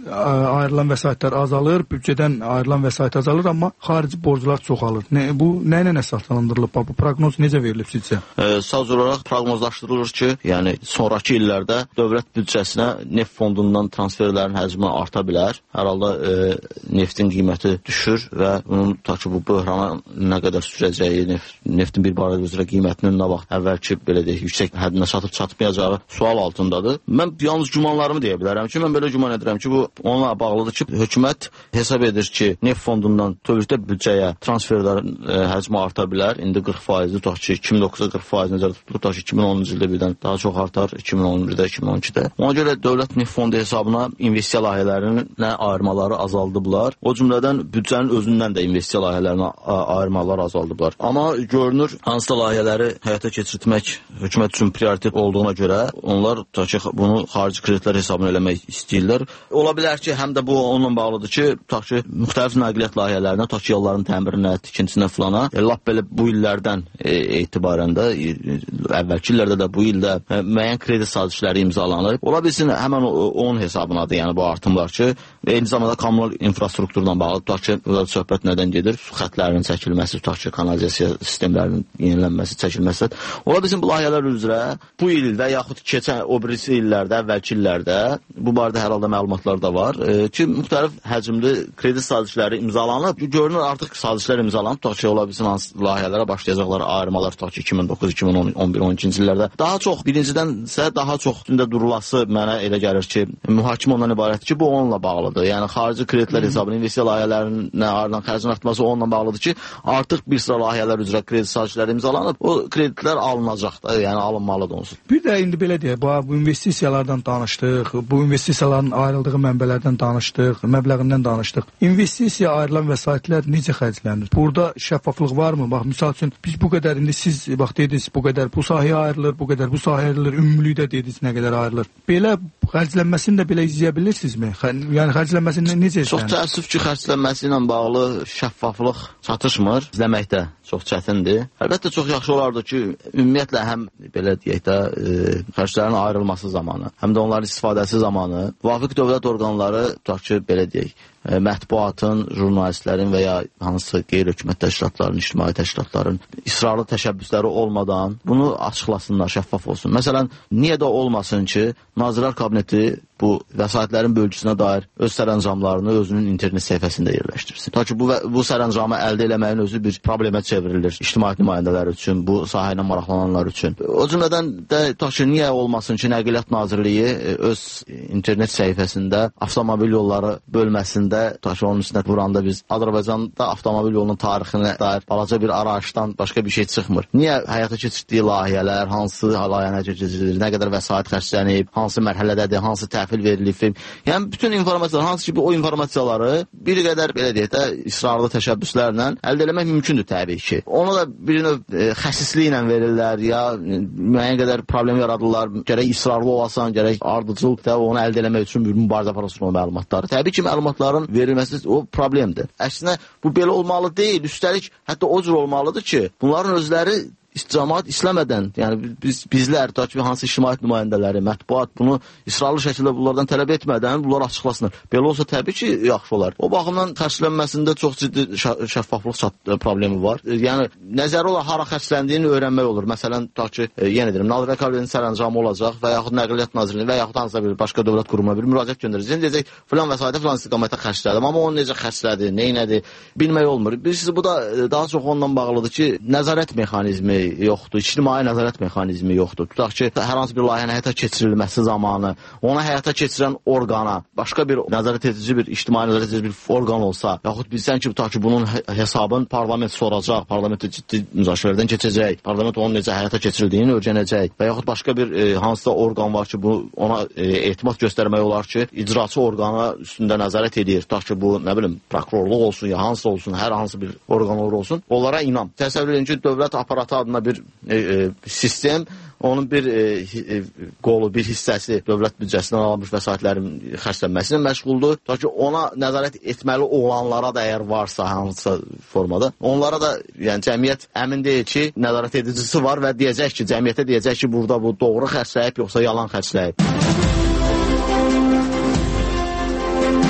ayrılan vəsaitlər azalır, büdcədən ayrılan vəsait azalır, amma xarici borclar çoxalır. Nə, bu nə ilə əsaslandırılıb? Bu proqnoz necə verilib sizcə? E, saz olaraq proqnozlaşdırılır ki, yəni sonrakı illərdə dövlət büdcəsinə neft fondundan transferlərin həcmi arta bilər. Hər halda e, neftin qiyməti düşür və bunun ta ki bu böhrana nə qədər sürəcəyi, neft, neftin bir barrel üzrə qiymətinin nə vaxt əvvəlki belə deyək, yüksək həddinə çatıb çatmayacağı sual altındadır. Mən yalnız gümanlarımı deyə bilərəm ki, mən belə güman edirəm ki, bu onunla bağlıdır ki, hökumət hesab edir ki, neft fondundan dövlətə büdcəyə transferlərin e, həcmi arta bilər. İndi qırx faiz, tutaq ki, iki min doqquzda qırx faiz nəzərdə tutulur, tutaq ki, iki min onuncu ildə birdən daha çox artar, iki min on birdə, iki min on ikidə. Ona görə dövlət neft fondu hesabına investisiya layihələrinə ayırmaları azaldıblar. O cümlədən büdcənin özündən də investisiya layihələrinə ayırmalar azaldıblar. Amma görünür, hansısa layihələri həyata keçirtmək hökumət üçün prioritet olduğuna görə onlar tutaq ki, bunu xarici kreditlər hesabına eləmək istəyirlər. Ola bilər ki, həm də bu onunla bağlıdır ki, tutaq ki, müxtəlif nəqliyyat layihələrinə, tutaq ki, yolların təmirinə, tikintisinə filana, e, lap belə bu illərdən e, etibarən də, e, əvvəlki illərdə də bu ildə e, müəyyən kredit sazişləri imzalanıb. Ola bilsin, həmən onun hesabınadır, yəni bu artımlar ki, eyni zamanda kommunal infrastrukturla bağlı, tutaq ki, burada söhbət nədən gedir? Su xətlərinin çəkilməsi, tutaq ki, kanalizasiya sistemlərinin yenilənməsi, çəkilməsi. Ola bilsin, bu layihələr üzrə bu il və yaxud keçən o birisi illərdə, əvvəlki illərdə, bu barədə hər halda məlumatlar da var e, ki, müxtəlif həcmli kredit sazişləri imzalanıb. Görünür, artıq sazişlər imzalanıb. Tutaq ki, ola bilsin, hansı layihələrə başlayacaqlar ayırmalar, tutaq ki, iki min doqquz, iki min on bir, on ikinci illərdə. Daha çox, birincidənsə daha çox üstündə durulası mənə elə gəlir ki, mühakimə ondan ibarətdir ki, bu onunla bağlıdır. Yəni, xarici kreditlər hesabına investisiya layihələrinin ayrılan xərcin artması onunla bağlıdır ki, artıq bir sıra layihələr üzrə kredit sazişləri imzalanıb, o kreditlər alınacaq da, yəni alınmalıdır onsuz. Bir də indi belə deyək, bu, bu investisiyalardan danışdıq, bu investisiyaların ayrıldığı mənbələrdən danışdıq, məbləğindən danışdıq. İnvestisiya ayrılan vəsaitlər necə xərclənir? Burada şəffaflıq varmı? Bax, misal üçün, biz bu qədər, indi siz, bax, dediniz, bu qədər bu sahəyə ayrılır, bu qədər bu sahəyə ayrılır, ümumlükdə dediniz, nə qədər ayrılır. Belə xərclənməsini də belə izləyə bilirsizmi? Yəni, xərclənməsini necə izlənir? Çox təəssüf ki, xərclənməsi ilə bağlı şəffaflıq çatışmır. İzləməkdə çox çətindir. Əlbəttə, çox yaxşı olardı ki, ümumiyyətlə həm, belə deyək də, e, xərclərin ayrılması zamanı, həm də onların istifadəsi zamanı müvafiq dövlət orqanları, tutaq ki, belə deyək, mətbuatın, jurnalistlərin və ya hansısa qeyri-hökumət təşkilatların, ictimai təşkilatların israrlı təşəbbüsləri olmadan bunu açıqlasınlar, şəffaf olsun. Məsələn, niyə də olmasın ki, Nazirlər Kabineti bu vəsaitlərin bölgüsünə dair öz sərəncamlarını özünün internet səhifəsində yerləşdirsin. Ta ki, bu, bu sərəncamı əldə eləməyin özü bir problemə çevrilir ictimai nümayəndələr üçün, bu sahə ilə maraqlananlar üçün. O cümlədən də ta ki, niyə olmasın ki, Nəqliyyat Nazirliyi öz internet səhifəsində avtomobil yolları bölməsində, ta ki, onun üstünə vuranda biz Azərbaycanda avtomobil yolunun tarixinə dair balaca bir arayışdan başqa bir şey çıxmır. Niyə həyata keçirdiyi layihələr, hansı layihələr keçirilir, nə qədər vəsait xərclənib, hansı mərhələdədir, hansı təhvil verilib. Yəni, bütün informasiyalar, hansı ki, o informasiyaları bir qədər, belə deyək də, israrlı təşəbbüslərlə əldə eləmək mümkündür təbii ki. Onu da bir növ e, xəsisliklə verirlər, ya müəyyən qədər problem yaradırlar, gərək israrlı olasan, gərək ardıcıl da onu əldə eləmək üçün bir mübarizə aparasın o məlumatları. Təbii ki, məlumatların verilməsi o problemdir. Əksinə, bu belə olmalı deyil, üstəlik hətta o cür olmalıdır ki, bunların özləri cəmaət istəmədən, yəni biz bizlər, ta ki, hansı ictimaiyyət nümayəndələri, mətbuat bunu israrlı şəkildə bunlardan tələb etmədən bunlar açıqlasınlar. Belə olsa təbii ki, yaxşı olar. O baxımdan xərclənməsində çox ciddi şəffaflıq problemi var. Yəni nəzəri olaraq hara xərcləndiyini öyrənmək olur. Məsələn, ta ki, yenə deyirəm, Nazirlər Kabinetinin sərəncamı olacaq və yaxud Nəqliyyat Nazirliyinin və yaxud hansısa bir başqa dövlət qurumuna bir müraciət göndərəcək. Deyəcək, filan vəsaitə filan istiqamətə xərclədim, amma onu necə xərclədi, nə elədi, bilmək olmur. Biz bu da daha çox ondan bağlıdır ki, nəzarət mexanizmi yoxdur, ictimai nəzarət mexanizmi yoxdur. Tutaq ki, hər hansı bir layihənin həyata keçirilməsi zamanı ona həyata keçirən orqana başqa bir nəzarət edici bir ictimai nəzarət edici bir orqan olsa, yaxud bilsən ki, tutaq ki, bunun hesabını parlament soracaq, parlamentdə ciddi müzakirələrdən keçəcək, parlament onun necə həyata keçirildiyini öyrənəcək və yaxud başqa bir e, hansısa orqan var ki, bu ona e, etimad göstərmək olar ki, icraçı orqana üstündə nəzarət edir. Tutaq ki, bu, nə bilim, prokurorluq olsun, ya hansı olsun, hər hansı bir orqan olsun, onlara inam. Təsəvvür edin ki, dövlət aparatı adına bir e, e, sistem, onun bir e, e, qolu, bir hissəsi dövlət büdcəsindən alınmış vəsaitlərin xərclənməsinə məşğuldur. Ta ki, ona nəzarət etməli olanlara da əgər varsa hansısa formada, onlara da yəni cəmiyyət əmin deyil ki, nəzarət edicisi var və deyəcək ki, cəmiyyətə deyəcək ki, burada bu doğru xərcləyib, yoxsa yalan xərcləyib.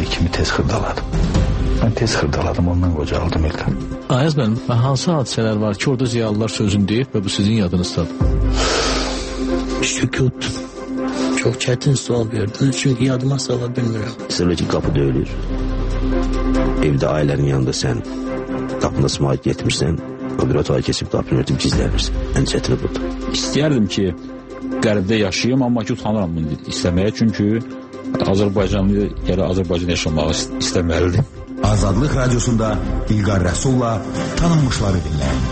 kimi tez xırdaladım. Mən tez xırdaladım, ondan qocaldım ildən. Ayaz müəllim, hansı hadisələr var ki, orada ziyalılar sözünü deyib və bu sizin yadınızdadır? Sükut. Çox çətin sual verdiniz, çünki yadıma sala bilmirəm. Mesela ki, qapı döyülür. Evdə ailənin yanında sən qapında smayit getmirsən, o bir otağa keçib qapını örtüb gizlənirsən. Ən çətini budur. İstəyərdim ki, qərbdə yaşayayım, amma ki, utanıram bunu istəməyə, çünki Azərbaycanlı gələ Azərbaycan yaşamağı istəməlidir. Azadlıq Radiosunda İlqar Rəsulla tanınmışları dinləyin.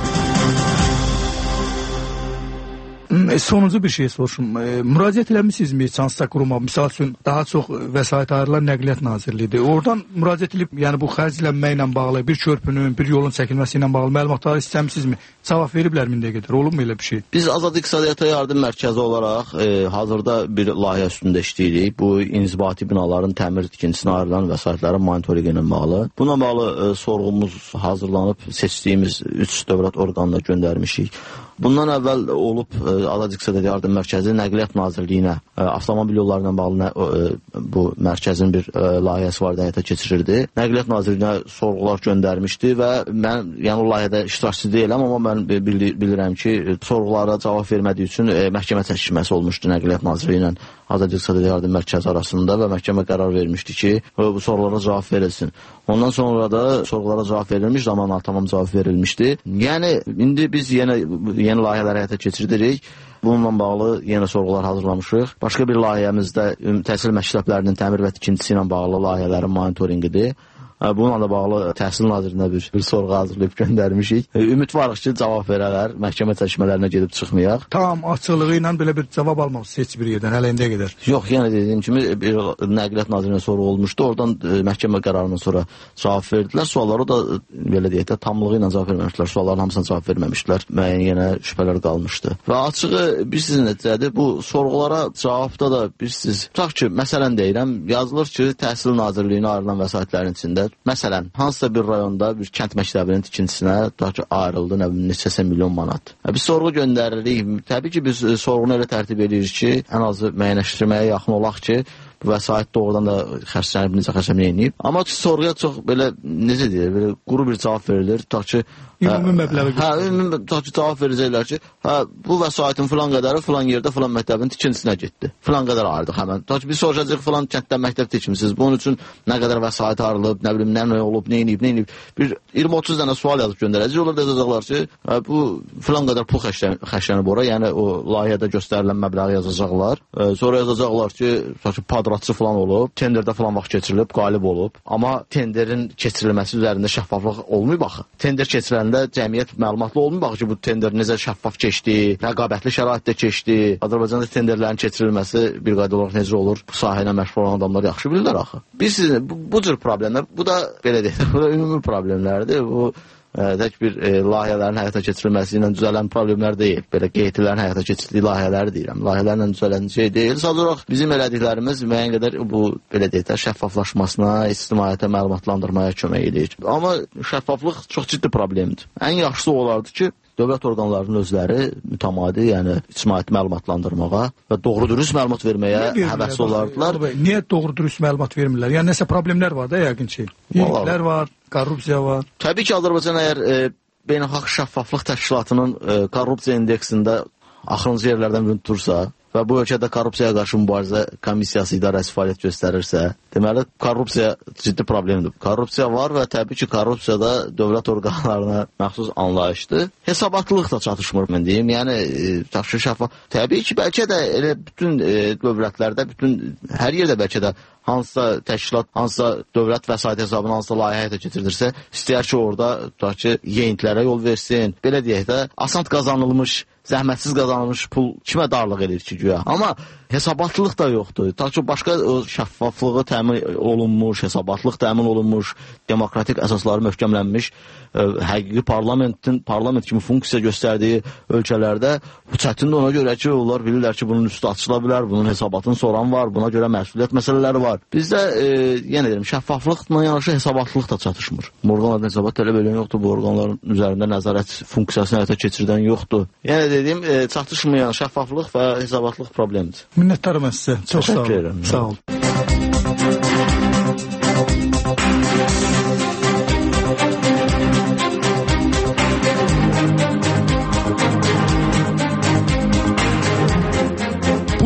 E, sonuncu bir şey soruşum. E, müraciət eləmisinizmi hansısa quruma? Misal üçün daha çox vəsait ayrılan Nəqliyyat Nazirliyidir. Oradan müraciət edib, yəni bu xərclənməklə bağlı, bir körpünün, bir yolun çəkilməsi ilə bağlı məlumatları istəmisinizmi? Cavab veriblərmi indiyə qədər? Olubmu elə bir şey? Biz Azad İqtisadiyyata Yardım Mərkəzi olaraq e, hazırda bir layihə üstündə işləyirik. Bu inzibati binaların təmir tikintisinə ayrılan vəsaitlərin monitorinqi ilə bağlı. Buna bağlı e, sorğumuz hazırlanıb seçdiyimiz üç dövlət orqanına göndərmişik. Bundan əvvəl olub e, Azad İqtisadiyyata Yardım Mərkəzi Nəqliyyat Nazirliyinə e, avtomobil yollarına bağlı nə, e, bu mərkəzin bir e, layihəsi var, həyata keçirirdi. Nəqliyyat Nazirliyinə sorğular göndərmişdi və mən yəni o layihədə iştirakçı deyiləm, amma mən bilirəm ki, sorğulara cavab vermədiyi üçün e, məhkəmə çəkilməsi olmuşdu Nəqliyyat Nazirliyi ilə Azad İqtisadiyyata Yardım Mərkəzi arasında və məhkəmə qərar vermişdi ki, bu sorğulara cavab verilsin. Ondan sonra da sorğulara cavab verilmiş, zamanla tamam cavab verilmişdi. Yəni indi biz yenə yeni layihələr həyata keçiririk. Bununla bağlı yenə sorğular hazırlamışıq. Başqa bir layihəmizdə təhsil məktəblərinin təmir və tikintisi ilə bağlı layihələrin monitorinqidir. Bununla da bağlı Təhsil Nazirinə bir, bir sorğu hazırlayıb göndərmişik. Ümidvarıq ki, cavab verələr, məhkəmə çəkişmələrinə gedib çıxmayaq. Tam açıqlığı ilə belə bir cavab almamız heç bir yerdən, hələ indiyə qədər. Yox, yəni dediyim kimi bir Nəqliyyat Nazirinə sorğu olmuşdu. Oradan e, məhkəmə qərarından sonra cavab verdilər. Suallara da belə deyək də tamlığı ilə cavab verməmişdilər. Sualların hamısına cavab verməmişdilər. Müəyyən yenə şübhələr qalmışdı. Və açığı bilirsiniz necədir? Bu sorğulara cavabda da bilirsiniz, tutaq ki, məsələn deyirəm, yazılır ki, Təhsil Nazirliyinə ayrılan vəsaitlərin içində məsələn, hansısa bir rayonda bir kənd məktəbinin tikintisinə tutaq ki, ayrıldı, nə bilim, neçəsə milyon manat. Biz sorğu göndəririk. Təbii ki, biz sorğunu elə tərtib edirik ki, ən azı müəyyənləşdirməyə yaxın olaq ki, bu vəsait doğrudan da xərclənib, necə xərclənib. Amma sorğuya çox belə, necə deyir, belə quru bir cavab verilir. Tutaq ki, ümumi məbləği hə, ümumi tutaq ki, cavab verəcəklər ki, hə, bu vəsaitin filan qədəri filan yerdə filan məktəbin tikintisinə getdi. Filan qədər ayrıldıq həmən. Tutaq ki, biz soruşacağıq filan kənddən məktəb tikmisiniz. Bunun üçün nə qədər vəsait ayrılıb, nə bilim, nə nə olub, nə edib, nə edib. Bir iyirmi otuz dənə sual yazıb göndərəcək. Onlar da yazacaqlar ki, hə, bu filan qədər pul xərclənib ora, yəni o layihədə göstərilən məbləği yazacaqlar. E, sonra yazacaqlar ki, tutaq ki, padratçı filan olub, tenderdə filan vaxt keçirilib, qalib olub. Amma tenderin keçirilməsi üzərində şəffaflıq olmayıb axı. Tender keçiriləndə cəmiyyət məlumatlı olmayıb axı ki, bu tender necə şəffaf keçdi, rəqabətli şəraitdə keçdi. Azərbaycanda tenderlərin keçirilməsi bir qayda olaraq necə olur? Bu sahə ilə məşğul olan adamlar yaxşı bilirlər axı. Biz bu, bu cür problemlər, bu da belə deyək, bu da ümumi problemlərdir. Bu ə, tək bir ə, layihələrin həyata keçirilməsi ilə düzələn problemlər deyil. Belə qeytilərin həyata keçirdiyi layihələri deyirəm. Layihələrlə düzələn şey deyil. Sadəcə olaraq bizim elədiklərimiz müəyyən qədər bu belə deyək də şəffaflaşmasına, ictimaiyyətə məlumatlandırmaya kömək edir. Amma şəffaflıq çox ciddi problemdir. Ən yaxşısı olardı ki, dövlət orqanlarının özləri mütəmadi, yəni ictimaiyyəti məlumatlandırmağa və doğru-dürüst məlumat verməyə həvəsli olardılar. Niyə doğru-dürüst məlumat vermirlər? Yəni nəsə problemlər var da yəqin ki. Yeniliklər var, korrupsiya var. Təbii ki, Azərbaycan əgər e, Beynəlxalq Şəffaflıq Təşkilatının e, korrupsiya indeksində axırıncı yerlərdən birini tutursa və bu ölkədə korrupsiyaya qarşı mübarizə komissiyası idarəsi fəaliyyət göstərirsə, deməli korrupsiya ciddi problemdir. Korrupsiya var və təbii ki, korrupsiyada dövlət orqanlarına məxsus anlayışdır. Hesabatlılıq da çatışmır, mən deyim. Yəni təşkil şəffaf. Təbii ki, bəlkə də elə bütün e, dövlətlərdə, bütün hər yerdə bəlkə də hansısa təşkilat, hansısa dövlət vəsait hesabına hansısa layihə həyata keçirdirsə, istəyər ki, orada tutaq ki, yeyintilərə yol versin. Belə deyək də, asant qazanılmış, zəhmətsiz qazanılmış pul kimə darlıq edir ki, güya. Amma hesabatlılıq da yoxdur. Ta ki, başqa o şəffaflığı təmin olunmuş, hesabatlıq təmin olunmuş, demokratik əsasları möhkəmlənmiş, ə, həqiqi parlamentin parlament kimi funksiya göstərdiyi ölkələrdə bu çətindir ona görə ki, onlar bilirlər ki, bunun üstü açıla bilər, bunun hesabatını soran var, buna görə məsuliyyət məsələləri var. Bizdə, e, yenə deyirəm, şəffaflıqla yanaşı hesabatlılıq da çatışmır. Bu orqanların hesabat tələb edən yoxdur, bu orqanların üzərində nəzarət funksiyasını həyata keçirdən yoxdur. Yəni dediyim, e, çatışmayan şəffaflıq və hesabatlıq problemidir. Minnətdarım sizə. Çox sağ olun. Sağ olun.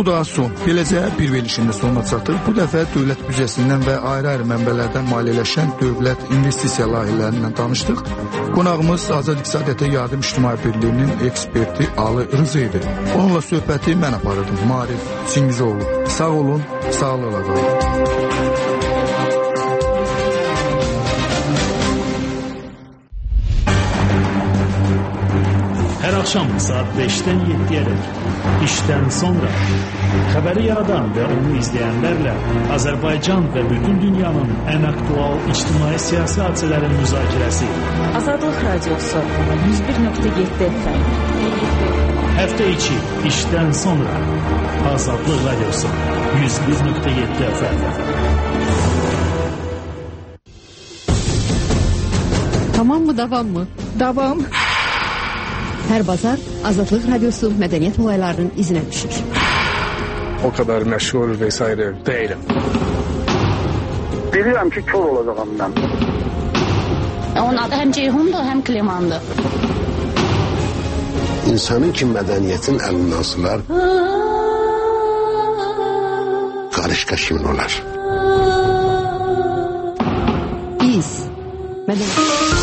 Bu da son. Beləcə bir verilişində sonuna çatır. Bu dəfə dövlət büdcəsindən və ayrı-ayrı mənbələrdən maliyyələşən dövlət investisiya layihələrindən danışdıq. Qonağımız Azad İqtisadiyyata Yardım İctimai Birliyinin eksperti Ali Rıza idi. Onunla söhbəti mən aparırdım. Marif Çingizoğlu. Sağ olun, sağlıqla qalın. Hər axşam saat beşdən yeddiyədək işdən sonra xəbəri yaradan və onu izləyənlərlə Azərbaycan və bütün dünyanın ən aktual ictimai-siyasi hadisələrin müzakirəsi. Azadlıq Radiosu yüz bir nöqtə yeddi F M. Həftə içi işdən sonra Azadlıq Radiosu yüz bir nöqtə yeddi F M. Tamam mı, davam mı? Davam. Hər bazar Azadlıq Radiosu mədəniyyət olaylarının izinə düşür. O kadar məşhur vesaire değilim. Bilirəm ki, kör olacağım mən. Onun adı həm Ceyhundur, həm Klemandır. İnsanın ki, mədəniyyətin əlindən sılar, qarışqa kimin olar? Biz mədəniyyət...